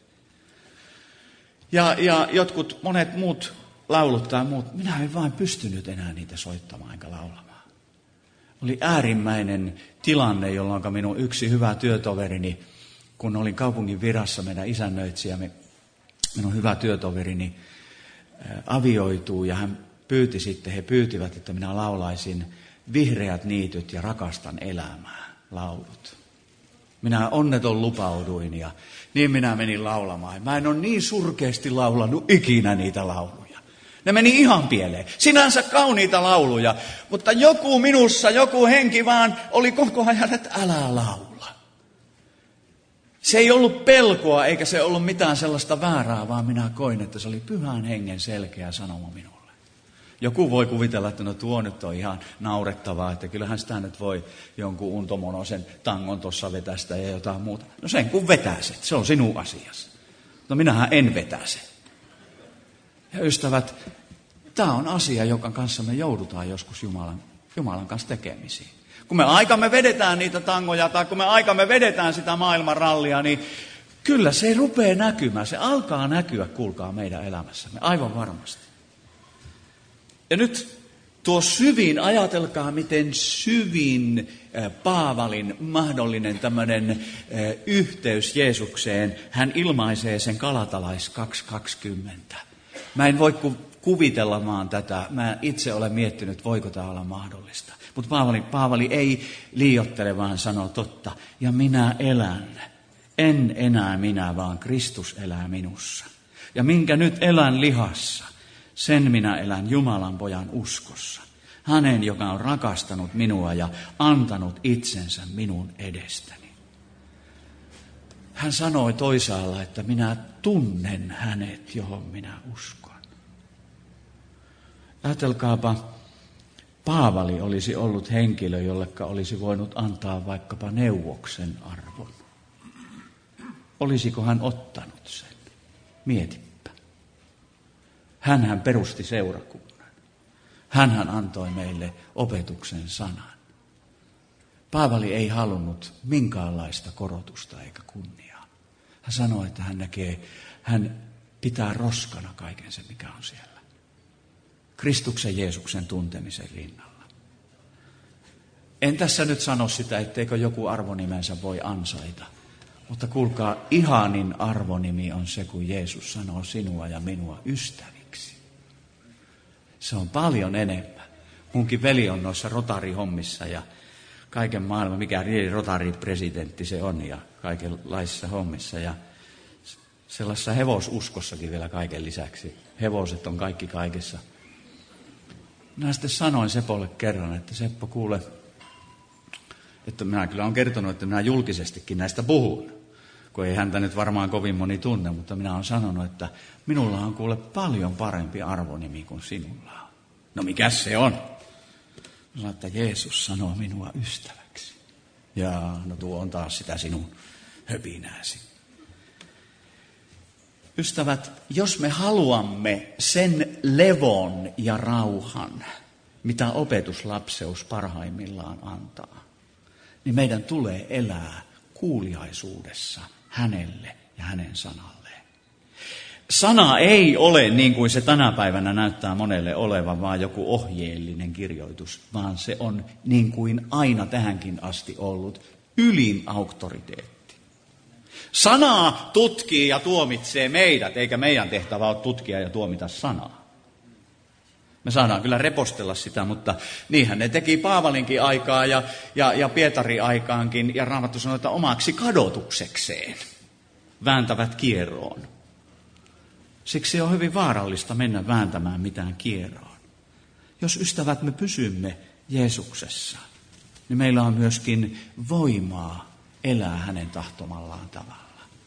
Ja monet muut laulut tai muut, minä en vain pystynyt enää niitä soittamaan enkä laulamaan. Oli äärimmäinen tilanne, jolloin minun yksi hyvä työtoverini, kun olin kaupungin virassa meidän isännöitsijämme, minun hyvä työtoverini avioituu ja he pyytivät, että minä laulaisin Vihreät niityt ja rakastan elämää laulut. Minä onneton lupauduin ja niin minä menin laulamaan. Mä en ole niin surkeasti laulanut ikinä niitä lauluja. Ne meni ihan pieleen. Sinänsä kauniita lauluja, mutta joku minussa, joku henki vaan oli koko ajan, että älä laula. Se ei ollut pelkoa eikä se ollut mitään sellaista väärää, vaan minä koin, että se oli Pyhän Hengen selkeä sanoma minulle. Joku voi kuvitella, että no tuo nyt on ihan naurettavaa, että kyllähän sitä nyt voi jonkun untomonoisen tangon tuossa vetästä ja jotain muuta. No sen kun vetäset, se on sinun asiasi. No minähän en vetäse. Ja ystävät, tämä on asia, jonka kanssa me joudutaan joskus Jumalan kanssa tekemisiin. Kun me aikamme vedetään niitä tangoja tai kun me aikamme vedetään sitä maailman rallia, niin Kyllä se rupeaa näkymään, se alkaa näkyä, kuulkaa, meidän elämässämme, aivan varmasti. Ja nyt tuo syvin, ajatelkaa miten syvin Paavalin mahdollinen tämmöinen yhteys Jeesukseen, hän ilmaisee sen Galatalais 2.20. Mä en voi kuvitella vaan tätä, mä itse olen miettinyt, voiko tämä olla mahdollista. Mutta Paavali ei liioittele, vaan sanoo totta, ja minä elän. En enää minä, vaan Kristus elää minussa. Ja minkä nyt elän lihassa, sen minä elän Jumalan pojan uskossa. Hänen, joka on rakastanut minua ja antanut itsensä minun edestäni. Hän sanoi toisaalla, että minä tunnen hänet, johon minä uskon. Ajatelkaapa, Paavali olisi ollut henkilö, jolleka olisi voinut antaa vaikkapa neuvoksen arvon. Olisiko hän ottanut sen? Mietipä. Hänhän perusti seurakunnan. Hänhän antoi meille opetuksen sanan. Paavali ei halunnut minkäänlaista korotusta eikä kunniaa. Hän sanoi, että hän pitää roskana kaiken sen, mikä on siellä. Kristuksen Jeesuksen tuntemisen rinnalla. En tässä nyt sano sitä, etteikö joku arvonimensä voi ansaita. Mutta kuulkaa, ihanin arvonimi on se, kun Jeesus sanoo sinua ja minua ystäviksi. Se on paljon enemmän. Munkin veli on noissa rotarihommissa ja kaiken maailman, mikä rotaripresidentti se on ja kaikenlaisissa hommissa. Ja sellaisessa hevosuskossakin vielä kaiken lisäksi. Hevoset on kaikki kaikessa. Minä sitten sanoin Sepolle kerran, että Seppo kuule, että minä kyllä olen kertonut, että minä julkisestikin näistä puhun. Kun ei häntä nyt varmaan kovin moni tunne, mutta minä olen sanonut, että minulla on kuule paljon parempi arvonimi kuin sinulla on. No mikäs se on? Sanoin, että Jeesus sanoo minua ystäväksi. Ja no tuo on taas sitä sinun höpinääsi. Ystävät, jos me haluamme sen levon ja rauhan, mitä opetuslapseus parhaimmillaan antaa, niin meidän tulee elää kuuliaisuudessa hänelle ja hänen sanalleen. Sana ei ole niin kuin se tänä päivänä näyttää monelle olevan, vaan joku ohjeellinen kirjoitus, vaan se on niin kuin aina tähänkin asti ollut ylin auktoriteetti. Sanaa tutkii ja tuomitsee meidät, eikä meidän tehtävä ole tutkia ja tuomita sanaa. Me saadaan kyllä repostella sitä, mutta niinhän ne teki Paavalinkin aikaa ja Pietarin aikaankin, ja Raamattu sanoi, että omaksi kadotuksekseen vääntävät kieroon. Siksi on hyvin vaarallista mennä vääntämään mitään kieroon. Jos ystävät me pysymme Jeesuksessa, niin meillä on myöskin voimaa elää hänen tahtomallaan tavalla.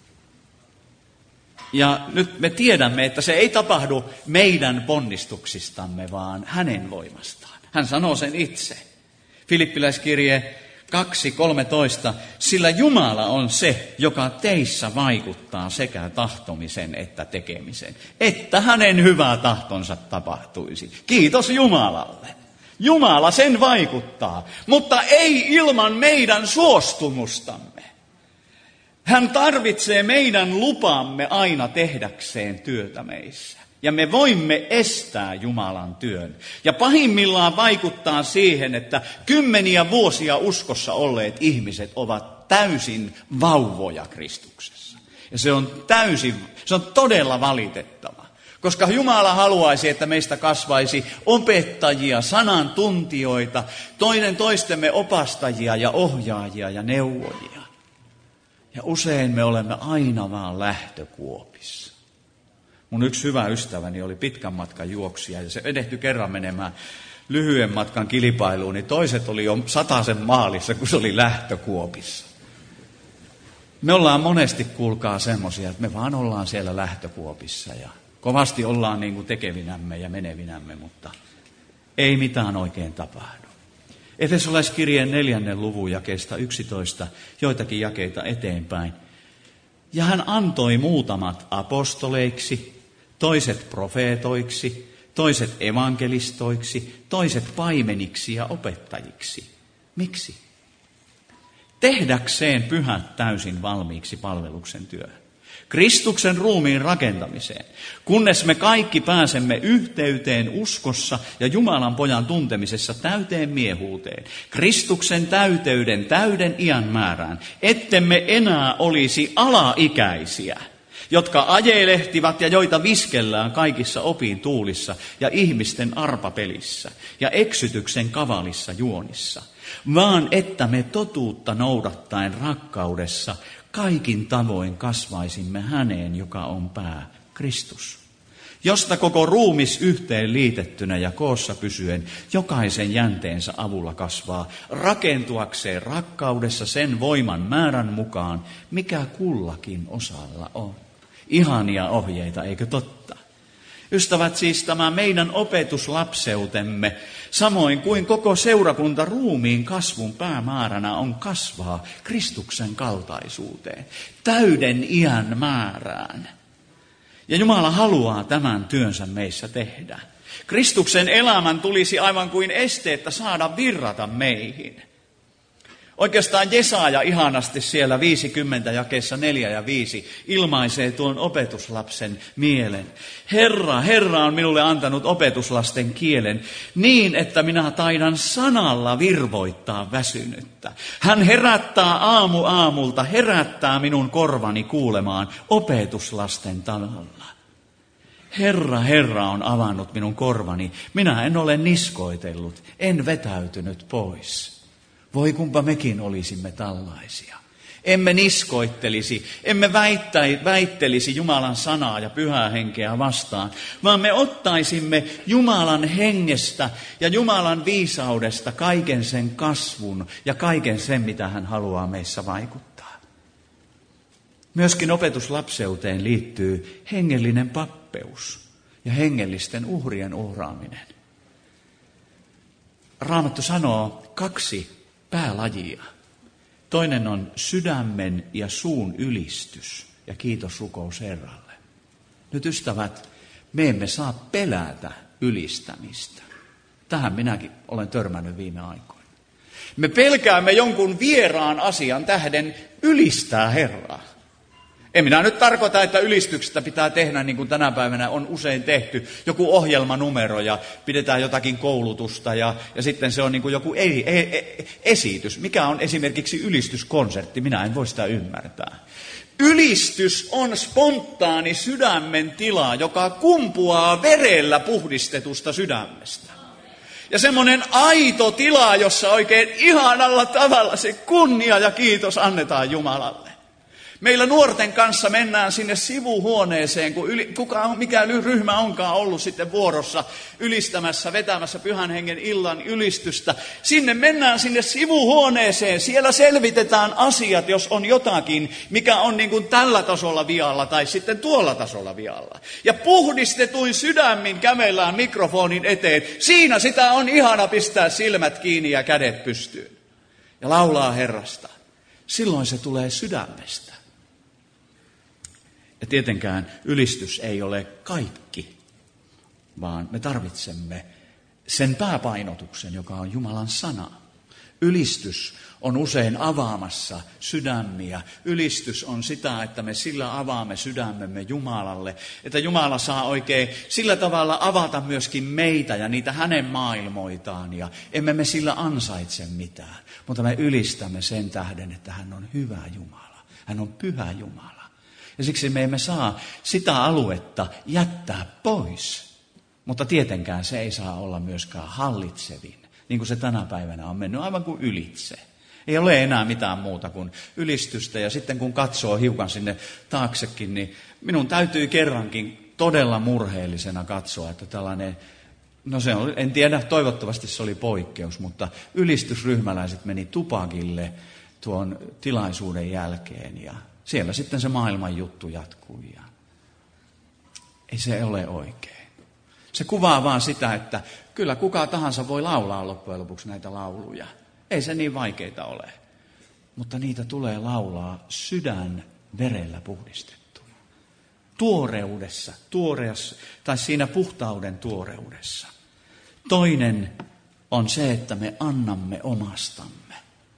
Ja nyt me tiedämme, että se ei tapahdu meidän ponnistuksistamme, vaan hänen voimastaan. Hän sanoo sen itse. Filippiläiskirje 2.13. Sillä Jumala on se, joka teissä vaikuttaa sekä tahtomisen että tekemisen. Että hänen hyvä tahtonsa tapahtuisi. Kiitos Jumalalle. Jumala sen vaikuttaa, mutta ei ilman meidän suostumustamme. Hän tarvitsee meidän lupamme aina tehdäkseen työtä meissä. Ja me voimme estää Jumalan työn. Ja pahimmillaan vaikuttaa siihen, että kymmeniä vuosia uskossa olleet ihmiset ovat täysin vauvoja Kristuksessa. Ja se on todella valitettava. Koska Jumala haluaisi, että meistä kasvaisi opettajia, sanantuntijoita, toinen toistemme opastajia ja ohjaajia ja neuvojia. Ja usein me olemme aina vaan lähtökuopissa. Mun yksi hyvä ystäväni oli pitkän matkan juoksija ja se edehtyi kerran menemään lyhyen matkan kilpailuun, niin toiset oli jo 100 maalissa, kun se oli lähtökuopissa. Me ollaan monesti, kuulkaa, semmoisia, että me vaan ollaan siellä lähtökuopissa ja kovasti ollaan niin kuin tekevinämme ja menevinämme, mutta ei mitään oikein tapahdu. Efesolaiskirjeen 4. luvun jakeesta 11, joitakin jakeita eteenpäin. Ja hän antoi muutamat apostoleiksi, toiset profeetoiksi, toiset evankelistoiksi, toiset paimeniksi ja opettajiksi. Miksi? Tehdäkseen pyhät täysin valmiiksi palveluksen työhön. Kristuksen ruumiin rakentamiseen, kunnes me kaikki pääsemme yhteyteen uskossa ja Jumalan pojan tuntemisessa täyteen miehuuteen, Kristuksen täyteyden täyden iän määrään, ettemme enää olisi alaikäisiä, jotka ajelehtivat ja joita viskellään kaikissa opin tuulissa ja ihmisten arpapelissä ja eksytyksen kavalissa juonissa, vaan että me totuutta noudattaen rakkaudessa kaikin tavoin kasvaisimme häneen, joka on pää, Kristus, josta koko ruumis yhteen liitettynä ja koossa pysyen jokaisen jänteensä avulla kasvaa, rakentuakseen rakkaudessa sen voiman määrän mukaan, mikä kullakin osalla on. Ihania ohjeita, eikö totta? Ystävät, siis tämä meidän opetuslapseutemme, samoin kuin koko seurakunta ruumiin kasvun päämääränä on kasvaa Kristuksen kaltaisuuteen, täyden iän määrään. Ja Jumala haluaa tämän työnsä meissä tehdä. Kristuksen elämän tulisi aivan kuin esteettä saada virrata meihin. Oikeastaan Jesaja ihanasti siellä 50 jakeessa 4 ja 5 ilmaisee tuon opetuslapsen mielen. Herra on minulle antanut opetuslasten kielen niin, että minä taidan sanalla virvoittaa väsynyttä. Hän herättää aamulta, herättää minun korvani kuulemaan opetuslasten tavalla. Herra on avannut minun korvani, minä en ole niskoitellut, en vetäytynyt pois. Voi kumpa mekin olisimme tällaisia. Emme niskoittelisi, emme väittelisi Jumalan sanaa ja pyhää henkeä vastaan, vaan me ottaisimme Jumalan hengestä ja Jumalan viisaudesta kaiken sen kasvun ja kaiken sen, mitä hän haluaa meissä vaikuttaa. Myöskin opetuslapseuteen liittyy hengellinen pappeus ja hengellisten uhrien uhraaminen. Raamattu sanoo 2 päälajia. Toinen on sydämen ja suun ylistys ja kiitosrukous Herralle. Nyt ystävät, me emme saa pelätä ylistämistä. Tähän minäkin olen törmännyt viime aikoina. Me pelkäämme jonkun vieraan asian tähden ylistää Herraa. En minä nyt tarkoita, että ylistyksestä pitää tehdä niin kuin tänä päivänä on usein tehty. Joku ohjelmanumero ja pidetään jotakin koulutusta ja sitten se on niin kuin joku esitys. Mikä on esimerkiksi ylistyskonsertti? Minä en voi sitä ymmärtää. Ylistys on spontaani sydämen tila, joka kumpuaa verellä puhdistetusta sydämestä. Ja semmoinen aito tila, jossa oikein ihanalla tavalla se kunnia ja kiitos annetaan Jumalalle. Meillä nuorten kanssa mennään sinne sivuhuoneeseen, kun mikä ryhmä onkaan ollut sitten vuorossa ylistämässä, vetämässä Pyhän Hengen illan ylistystä. Sinne mennään sinne sivuhuoneeseen, siellä selvitetään asiat, jos on jotakin, mikä on niin kuin tällä tasolla vialla tai sitten tuolla tasolla vialla. Ja puhdistetuin sydämin kävellään mikrofonin eteen. Siinä sitä on ihana pistää silmät kiinni ja kädet pystyyn ja laulaa Herrasta. Silloin se tulee sydämestä. Ja tietenkään ylistys ei ole kaikki, vaan me tarvitsemme sen pääpainotuksen, joka on Jumalan sana. Ylistys on usein avaamassa sydämiä. Ylistys on sitä, että me sillä avaamme sydämemme Jumalalle, että Jumala saa oikein sillä tavalla avata myöskin meitä ja niitä hänen maailmoitaan. Ja emme me sillä ansaitse mitään, mutta me ylistämme sen tähden, että hän on hyvä Jumala. Hän on pyhä Jumala. Ja siksi me emme saa sitä aluetta jättää pois. Mutta tietenkään se ei saa olla myöskään hallitsevin, niin kuin se tänä päivänä on mennyt aivan kuin ylitse. Ei ole enää mitään muuta kuin ylistystä ja sitten kun katsoo hiukan sinne taaksekin, niin minun täytyy kerrankin todella murheellisena katsoa, että tällainen, no se on, en tiedä, toivottavasti se oli poikkeus, mutta ylistysryhmäläiset meni tupakille tuon tilaisuuden jälkeen ja siellä sitten se maailman juttu jatkuu ja ei se ole oikein. Se kuvaa vaan sitä, että kyllä kuka tahansa voi laulaa loppujen lopuksi näitä lauluja. Ei se niin vaikeita ole, mutta niitä tulee laulaa sydän verellä puhdistettuja. Tuoreudessa, tai siinä puhtauden tuoreudessa. Toinen on se, että me annamme omastamme.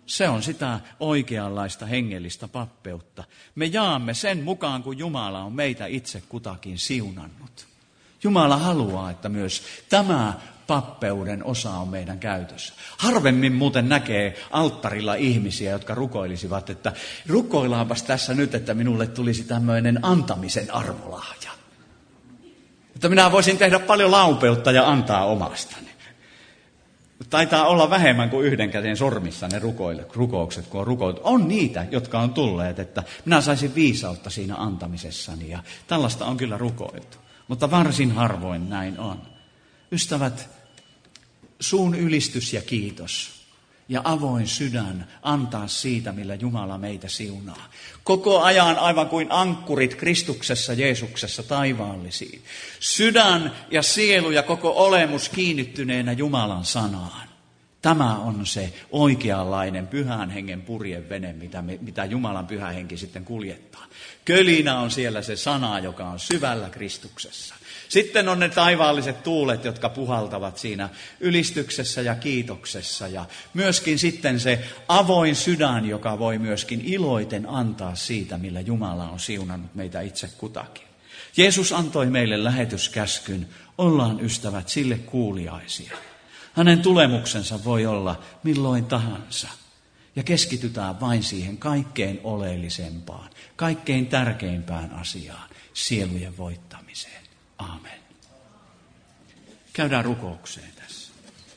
Se on sitä oikeanlaista hengellistä pappeutta. Me jaamme sen mukaan, kun Jumala on meitä itse kutakin siunannut. Jumala haluaa, että myös tämä pappeuden osa on meidän käytössä. Harvemmin muuten näkee alttarilla ihmisiä, jotka rukoilisivat, että rukoillaanpas tässä nyt, että minulle tulisi tämmöinen antamisen armolahja. Että minä voisin tehdä paljon laupeutta ja antaa omastani. Taitaa olla vähemmän kuin yhden käden sormissa ne rukoukset, kun on rukoiltu. On niitä, jotka on tulleet, että minä saisin viisautta siinä antamisessani. Ja tällaista on kyllä rukoiltu. Mutta varsin harvoin näin on. Ystävät, suun ylistys ja kiitos ja avoin sydän antaa siitä, millä Jumala meitä siunaa. Koko ajan aivan kuin ankkurit Kristuksessa, Jeesuksessa taivaallisiin. Sydän ja sielu ja koko olemus kiinnittyneenä Jumalan sanaan. Tämä on se oikeanlainen pyhän hengen purjevene, mitä Jumalan pyhä henki sitten kuljettaa. Kölinä on siellä se sana, joka on syvällä Kristuksessa. Sitten on ne taivaalliset tuulet, jotka puhaltavat siinä ylistyksessä ja kiitoksessa. Ja myöskin sitten se avoin sydän, joka voi myöskin iloiten antaa siitä, millä Jumala on siunannut meitä itse kutakin. Jeesus antoi meille lähetyskäskyn, ollaan ystävät sille kuuliaisia. Hänen tulemuksensa voi olla milloin tahansa. Ja keskitytään vain siihen kaikkein oleellisempaan, kaikkein tärkeimpään asiaan, sielujen voittamiseen. Aamen. Käydään rukoukseen tässä.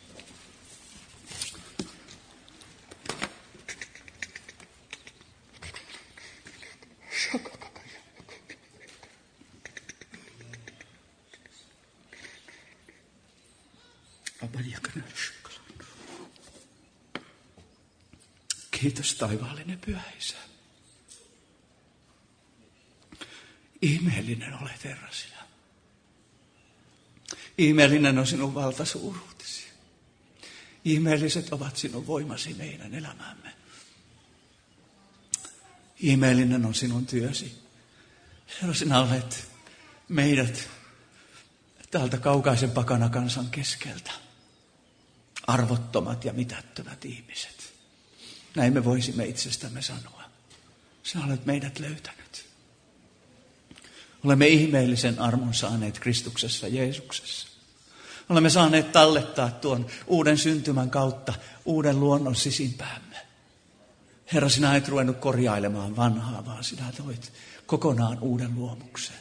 Kiitos taivaallinen Pyhä Isä. Ihmeellinen olet, Herra, sinä. Ihmeellinen on sinun valtasuuruutesi. Ihmeelliset ovat sinun voimasi meidän elämäämme. Ihmeellinen on sinun työsi. Herra, sinä olet meidät täältä kaukaisen pakanakansan keskeltä. Arvottomat ja mitättömät ihmiset. Näin me voisimme itsestämme sanoa. Sinä olet meidät löytänyt. Olemme ihmeellisen armon saaneet Kristuksessa Jeesuksessa. Olemme saaneet tallettaa tuon uuden syntymän kautta uuden luonnon sisimpäämme. Herra, sinä et ruvennut korjailemaan vanhaa, vaan sinä toit kokonaan uuden luomuksen.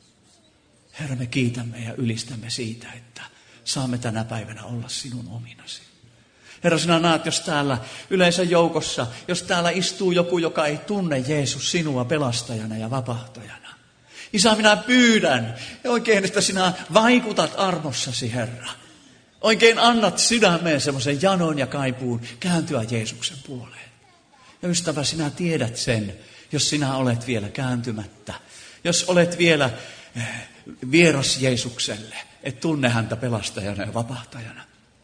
Herra, me kiitämme ja ylistämme siitä, että saamme tänä päivänä olla sinun ominasi. Herra, sinä näet, jos täällä yleisön joukossa, jos täällä istuu joku, joka ei tunne Jeesus sinua pelastajana ja vapahtajana. Isä, minä pyydän oikein, että sinä vaikutat armossasi, Herra. Oikein annat sydämeen semmoisen janon ja kaipuun kääntyä Jeesuksen puoleen. Ja ystävä, sinä tiedät sen, jos sinä olet vielä kääntymättä. Jos olet vielä vieras Jeesukselle, et tunne häntä pelastajana ja vapahtajana.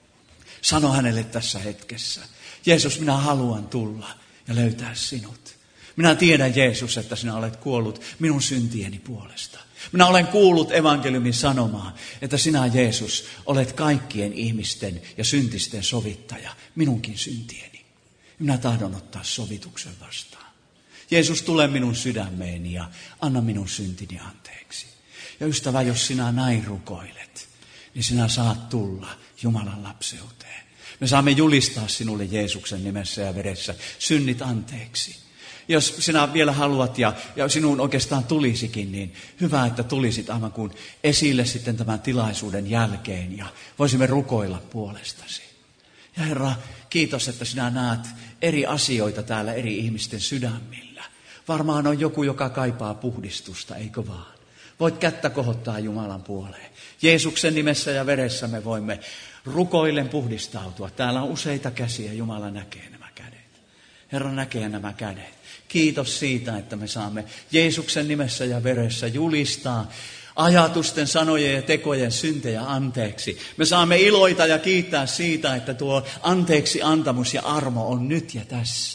Sano hänelle tässä hetkessä, Jeesus, minä haluan tulla ja löytää sinut. Minä tiedän, Jeesus, että sinä olet kuollut minun syntieni puolesta. Minä olen kuullut evankeliumin sanomaa, että sinä, Jeesus, olet kaikkien ihmisten ja syntisten sovittaja, minunkin syntieni. Minä tahdon ottaa sovituksen vastaan. Jeesus, tule minun sydämeeni ja anna minun syntini anteeksi. Ja ystävä, jos sinä näin rukoilet, niin sinä saat tulla Jumalan lapseuteen. Me saamme julistaa sinulle Jeesuksen nimessä ja veressä synnit anteeksi. Jos sinä vielä haluat ja sinun oikeastaan tulisikin, niin hyvä, että tulisit aivan kuin esille sitten tämän tilaisuuden jälkeen ja voisimme rukoilla puolestasi. Ja Herra, kiitos, että sinä näet eri asioita täällä eri ihmisten sydämillä. Varmaan on joku, joka kaipaa puhdistusta, eikö vaan? Voit kättä kohottaa Jumalan puoleen. Jeesuksen nimessä ja veressä me voimme rukoillen puhdistautua. Täällä on useita käsiä, Jumala näkee nämä kädet. Herra näkee nämä kädet. Kiitos siitä, että me saamme Jeesuksen nimessä ja veressä julistaa ajatusten, sanojen ja tekojen syntejä anteeksi. Me saamme iloita ja kiittää siitä, että tuo anteeksi antamus ja armo on nyt ja tässä.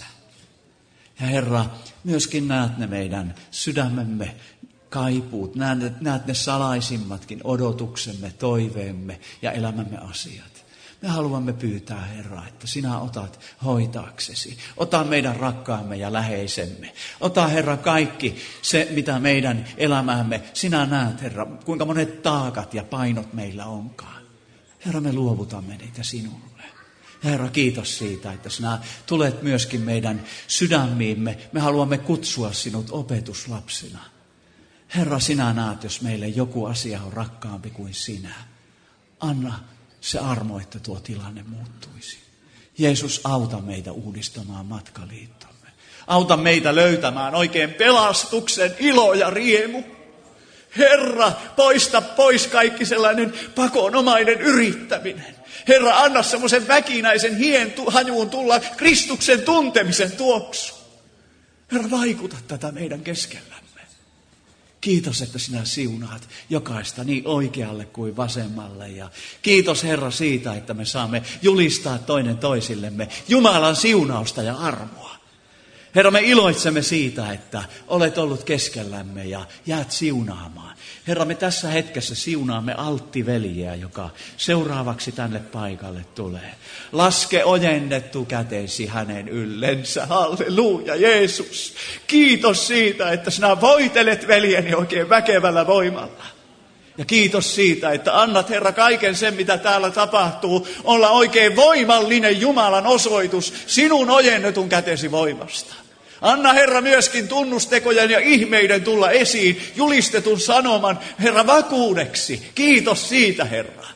Ja Herra, myöskin näet ne meidän sydämemme kaipuut, näet ne salaisimmatkin odotuksemme, toiveemme ja elämämme asiat. Me haluamme pyytää, Herra, että sinä otat hoitaaksesi. Ota meidän rakkaamme ja läheisemme. Ota, Herra, kaikki se, mitä meidän elämäämme. Sinä näet, Herra, kuinka monet taakat ja painot meillä onkaan. Herra, me luovutamme niitä sinulle. Herra, kiitos siitä, että sinä tulet myöskin meidän sydämiimme. Me haluamme kutsua sinut opetuslapsina. Herra, sinä näet, jos meille joku asia on rakkaampi kuin sinä. Anna se armo, että tuo tilanne muuttuisi. Jeesus, auta meitä uudistamaan matkaliittomme. Auta meitä löytämään oikein pelastuksen ilo ja riemu. Herra, poista pois kaikki sellainen pakonomainen yrittäminen. Herra, anna semmoisen väkinäisen hajuun tulla Kristuksen tuntemisen tuoksu. Herra, vaikuta tätä meidän keskellämme. Kiitos, että sinä siunaat jokaista niin oikealle kuin vasemmalle. Ja kiitos, Herra, siitä, että me saamme julistaa toinen toisillemme Jumalan siunausta ja armoa. Herra, me iloitsemme siitä, että olet ollut keskellämme ja jäät siunaamaan. Herra, me tässä hetkessä siunaamme Altti-veljeä, joka seuraavaksi tänne paikalle tulee. Laske ojennettu käteesi hänen yllensä. Halleluja, Jeesus. Kiitos siitä, että sinä voitelet veljeni oikein väkevällä voimalla. Ja kiitos siitä, että annat, Herra, kaiken sen, mitä täällä tapahtuu, olla oikein voimallinen Jumalan osoitus sinun ojennetun kätesi voimasta. Anna, Herra, myöskin tunnustekojen ja ihmeiden tulla esiin julistetun sanoman, Herra, vakuudeksi. Kiitos siitä, Herra.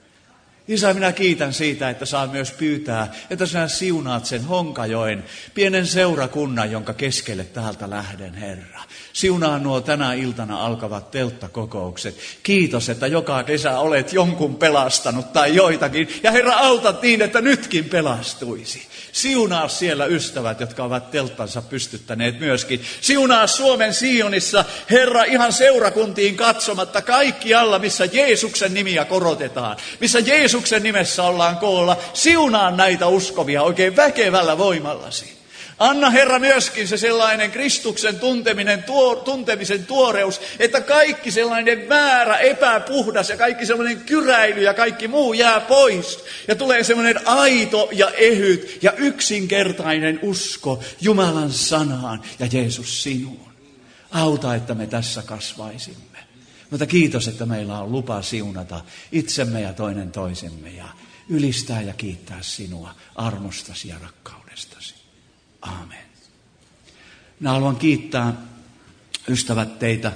Isä, minä kiitän siitä, että saan myös pyytää, että sinä siunaat sen Honkajoen pienen seurakunnan, jonka keskelle täältä lähden, Herra. Siunaa nuo tänä iltana alkavat telttakokoukset. Kiitos, että joka kesä olet jonkun pelastanut tai joitakin. Ja Herra, autat niin, että nytkin pelastuisi. Siunaa siellä ystävät, jotka ovat telttansa pystyttäneet myöskin. Siunaa Suomen Sionissa, Herra, ihan seurakuntiin katsomatta kaikkialla, missä Jeesuksen nimiä korotetaan. Missä Jeesuksen nimessä ollaan koolla. Siunaa näitä uskovia oikein väkevällä voimallasi. Anna, Herra, myöskin se sellainen Kristuksen tuntemisen tuoreus, että kaikki sellainen väärä, epäpuhdas ja kaikki sellainen kyräily ja kaikki muu jää pois. Ja tulee sellainen aito ja ehyt ja yksinkertainen usko Jumalan sanaan ja Jeesus sinuun. Auta, että me tässä kasvaisimme. Mutta kiitos, että meillä on lupa siunata itsemme ja toinen toisemme ja ylistää ja kiittää sinua armostasi ja rakkaudestasi. Aamen. Minä haluan kiittää, ystävät, teitä.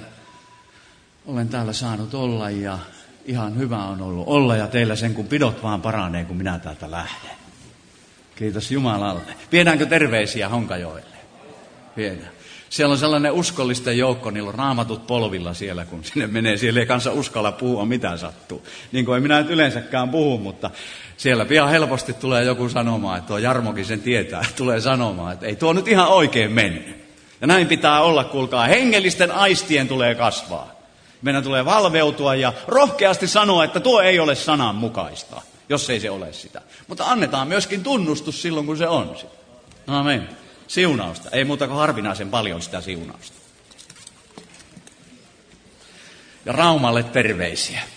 Olen täällä saanut olla ja ihan hyvä on ollut olla ja teillä sen kun pidot vaan paranee, kun minä täältä lähden. Kiitos Jumalalle. Viedäänkö terveisiä Honkajoelle? Viedään. Siellä on sellainen uskollisten joukko, niillä on raamatut polvilla siellä, kun sinne menee. Siellä ei kanssa uskalla puhua, mitä sattuu. Niin kuin en minä nyt yleensäkään puhu, mutta siellä pian helposti tulee joku sanomaan, että tuo Jarmokin sen tietää, tulee sanomaan, että ei tuo nyt ihan oikein mennyt. Ja näin pitää olla, kuulkaa, hengellisten aistien tulee kasvaa. Meidän tulee valveutua ja rohkeasti sanoa, että tuo ei ole sanan mukaista, jos ei se ole sitä. Mutta annetaan myöskin tunnustus silloin, kun se on sitä. Amen. Siunausta. Ei muuta kuin harvinaisen paljon sitä siunausta. Ja Raumalle terveisiä.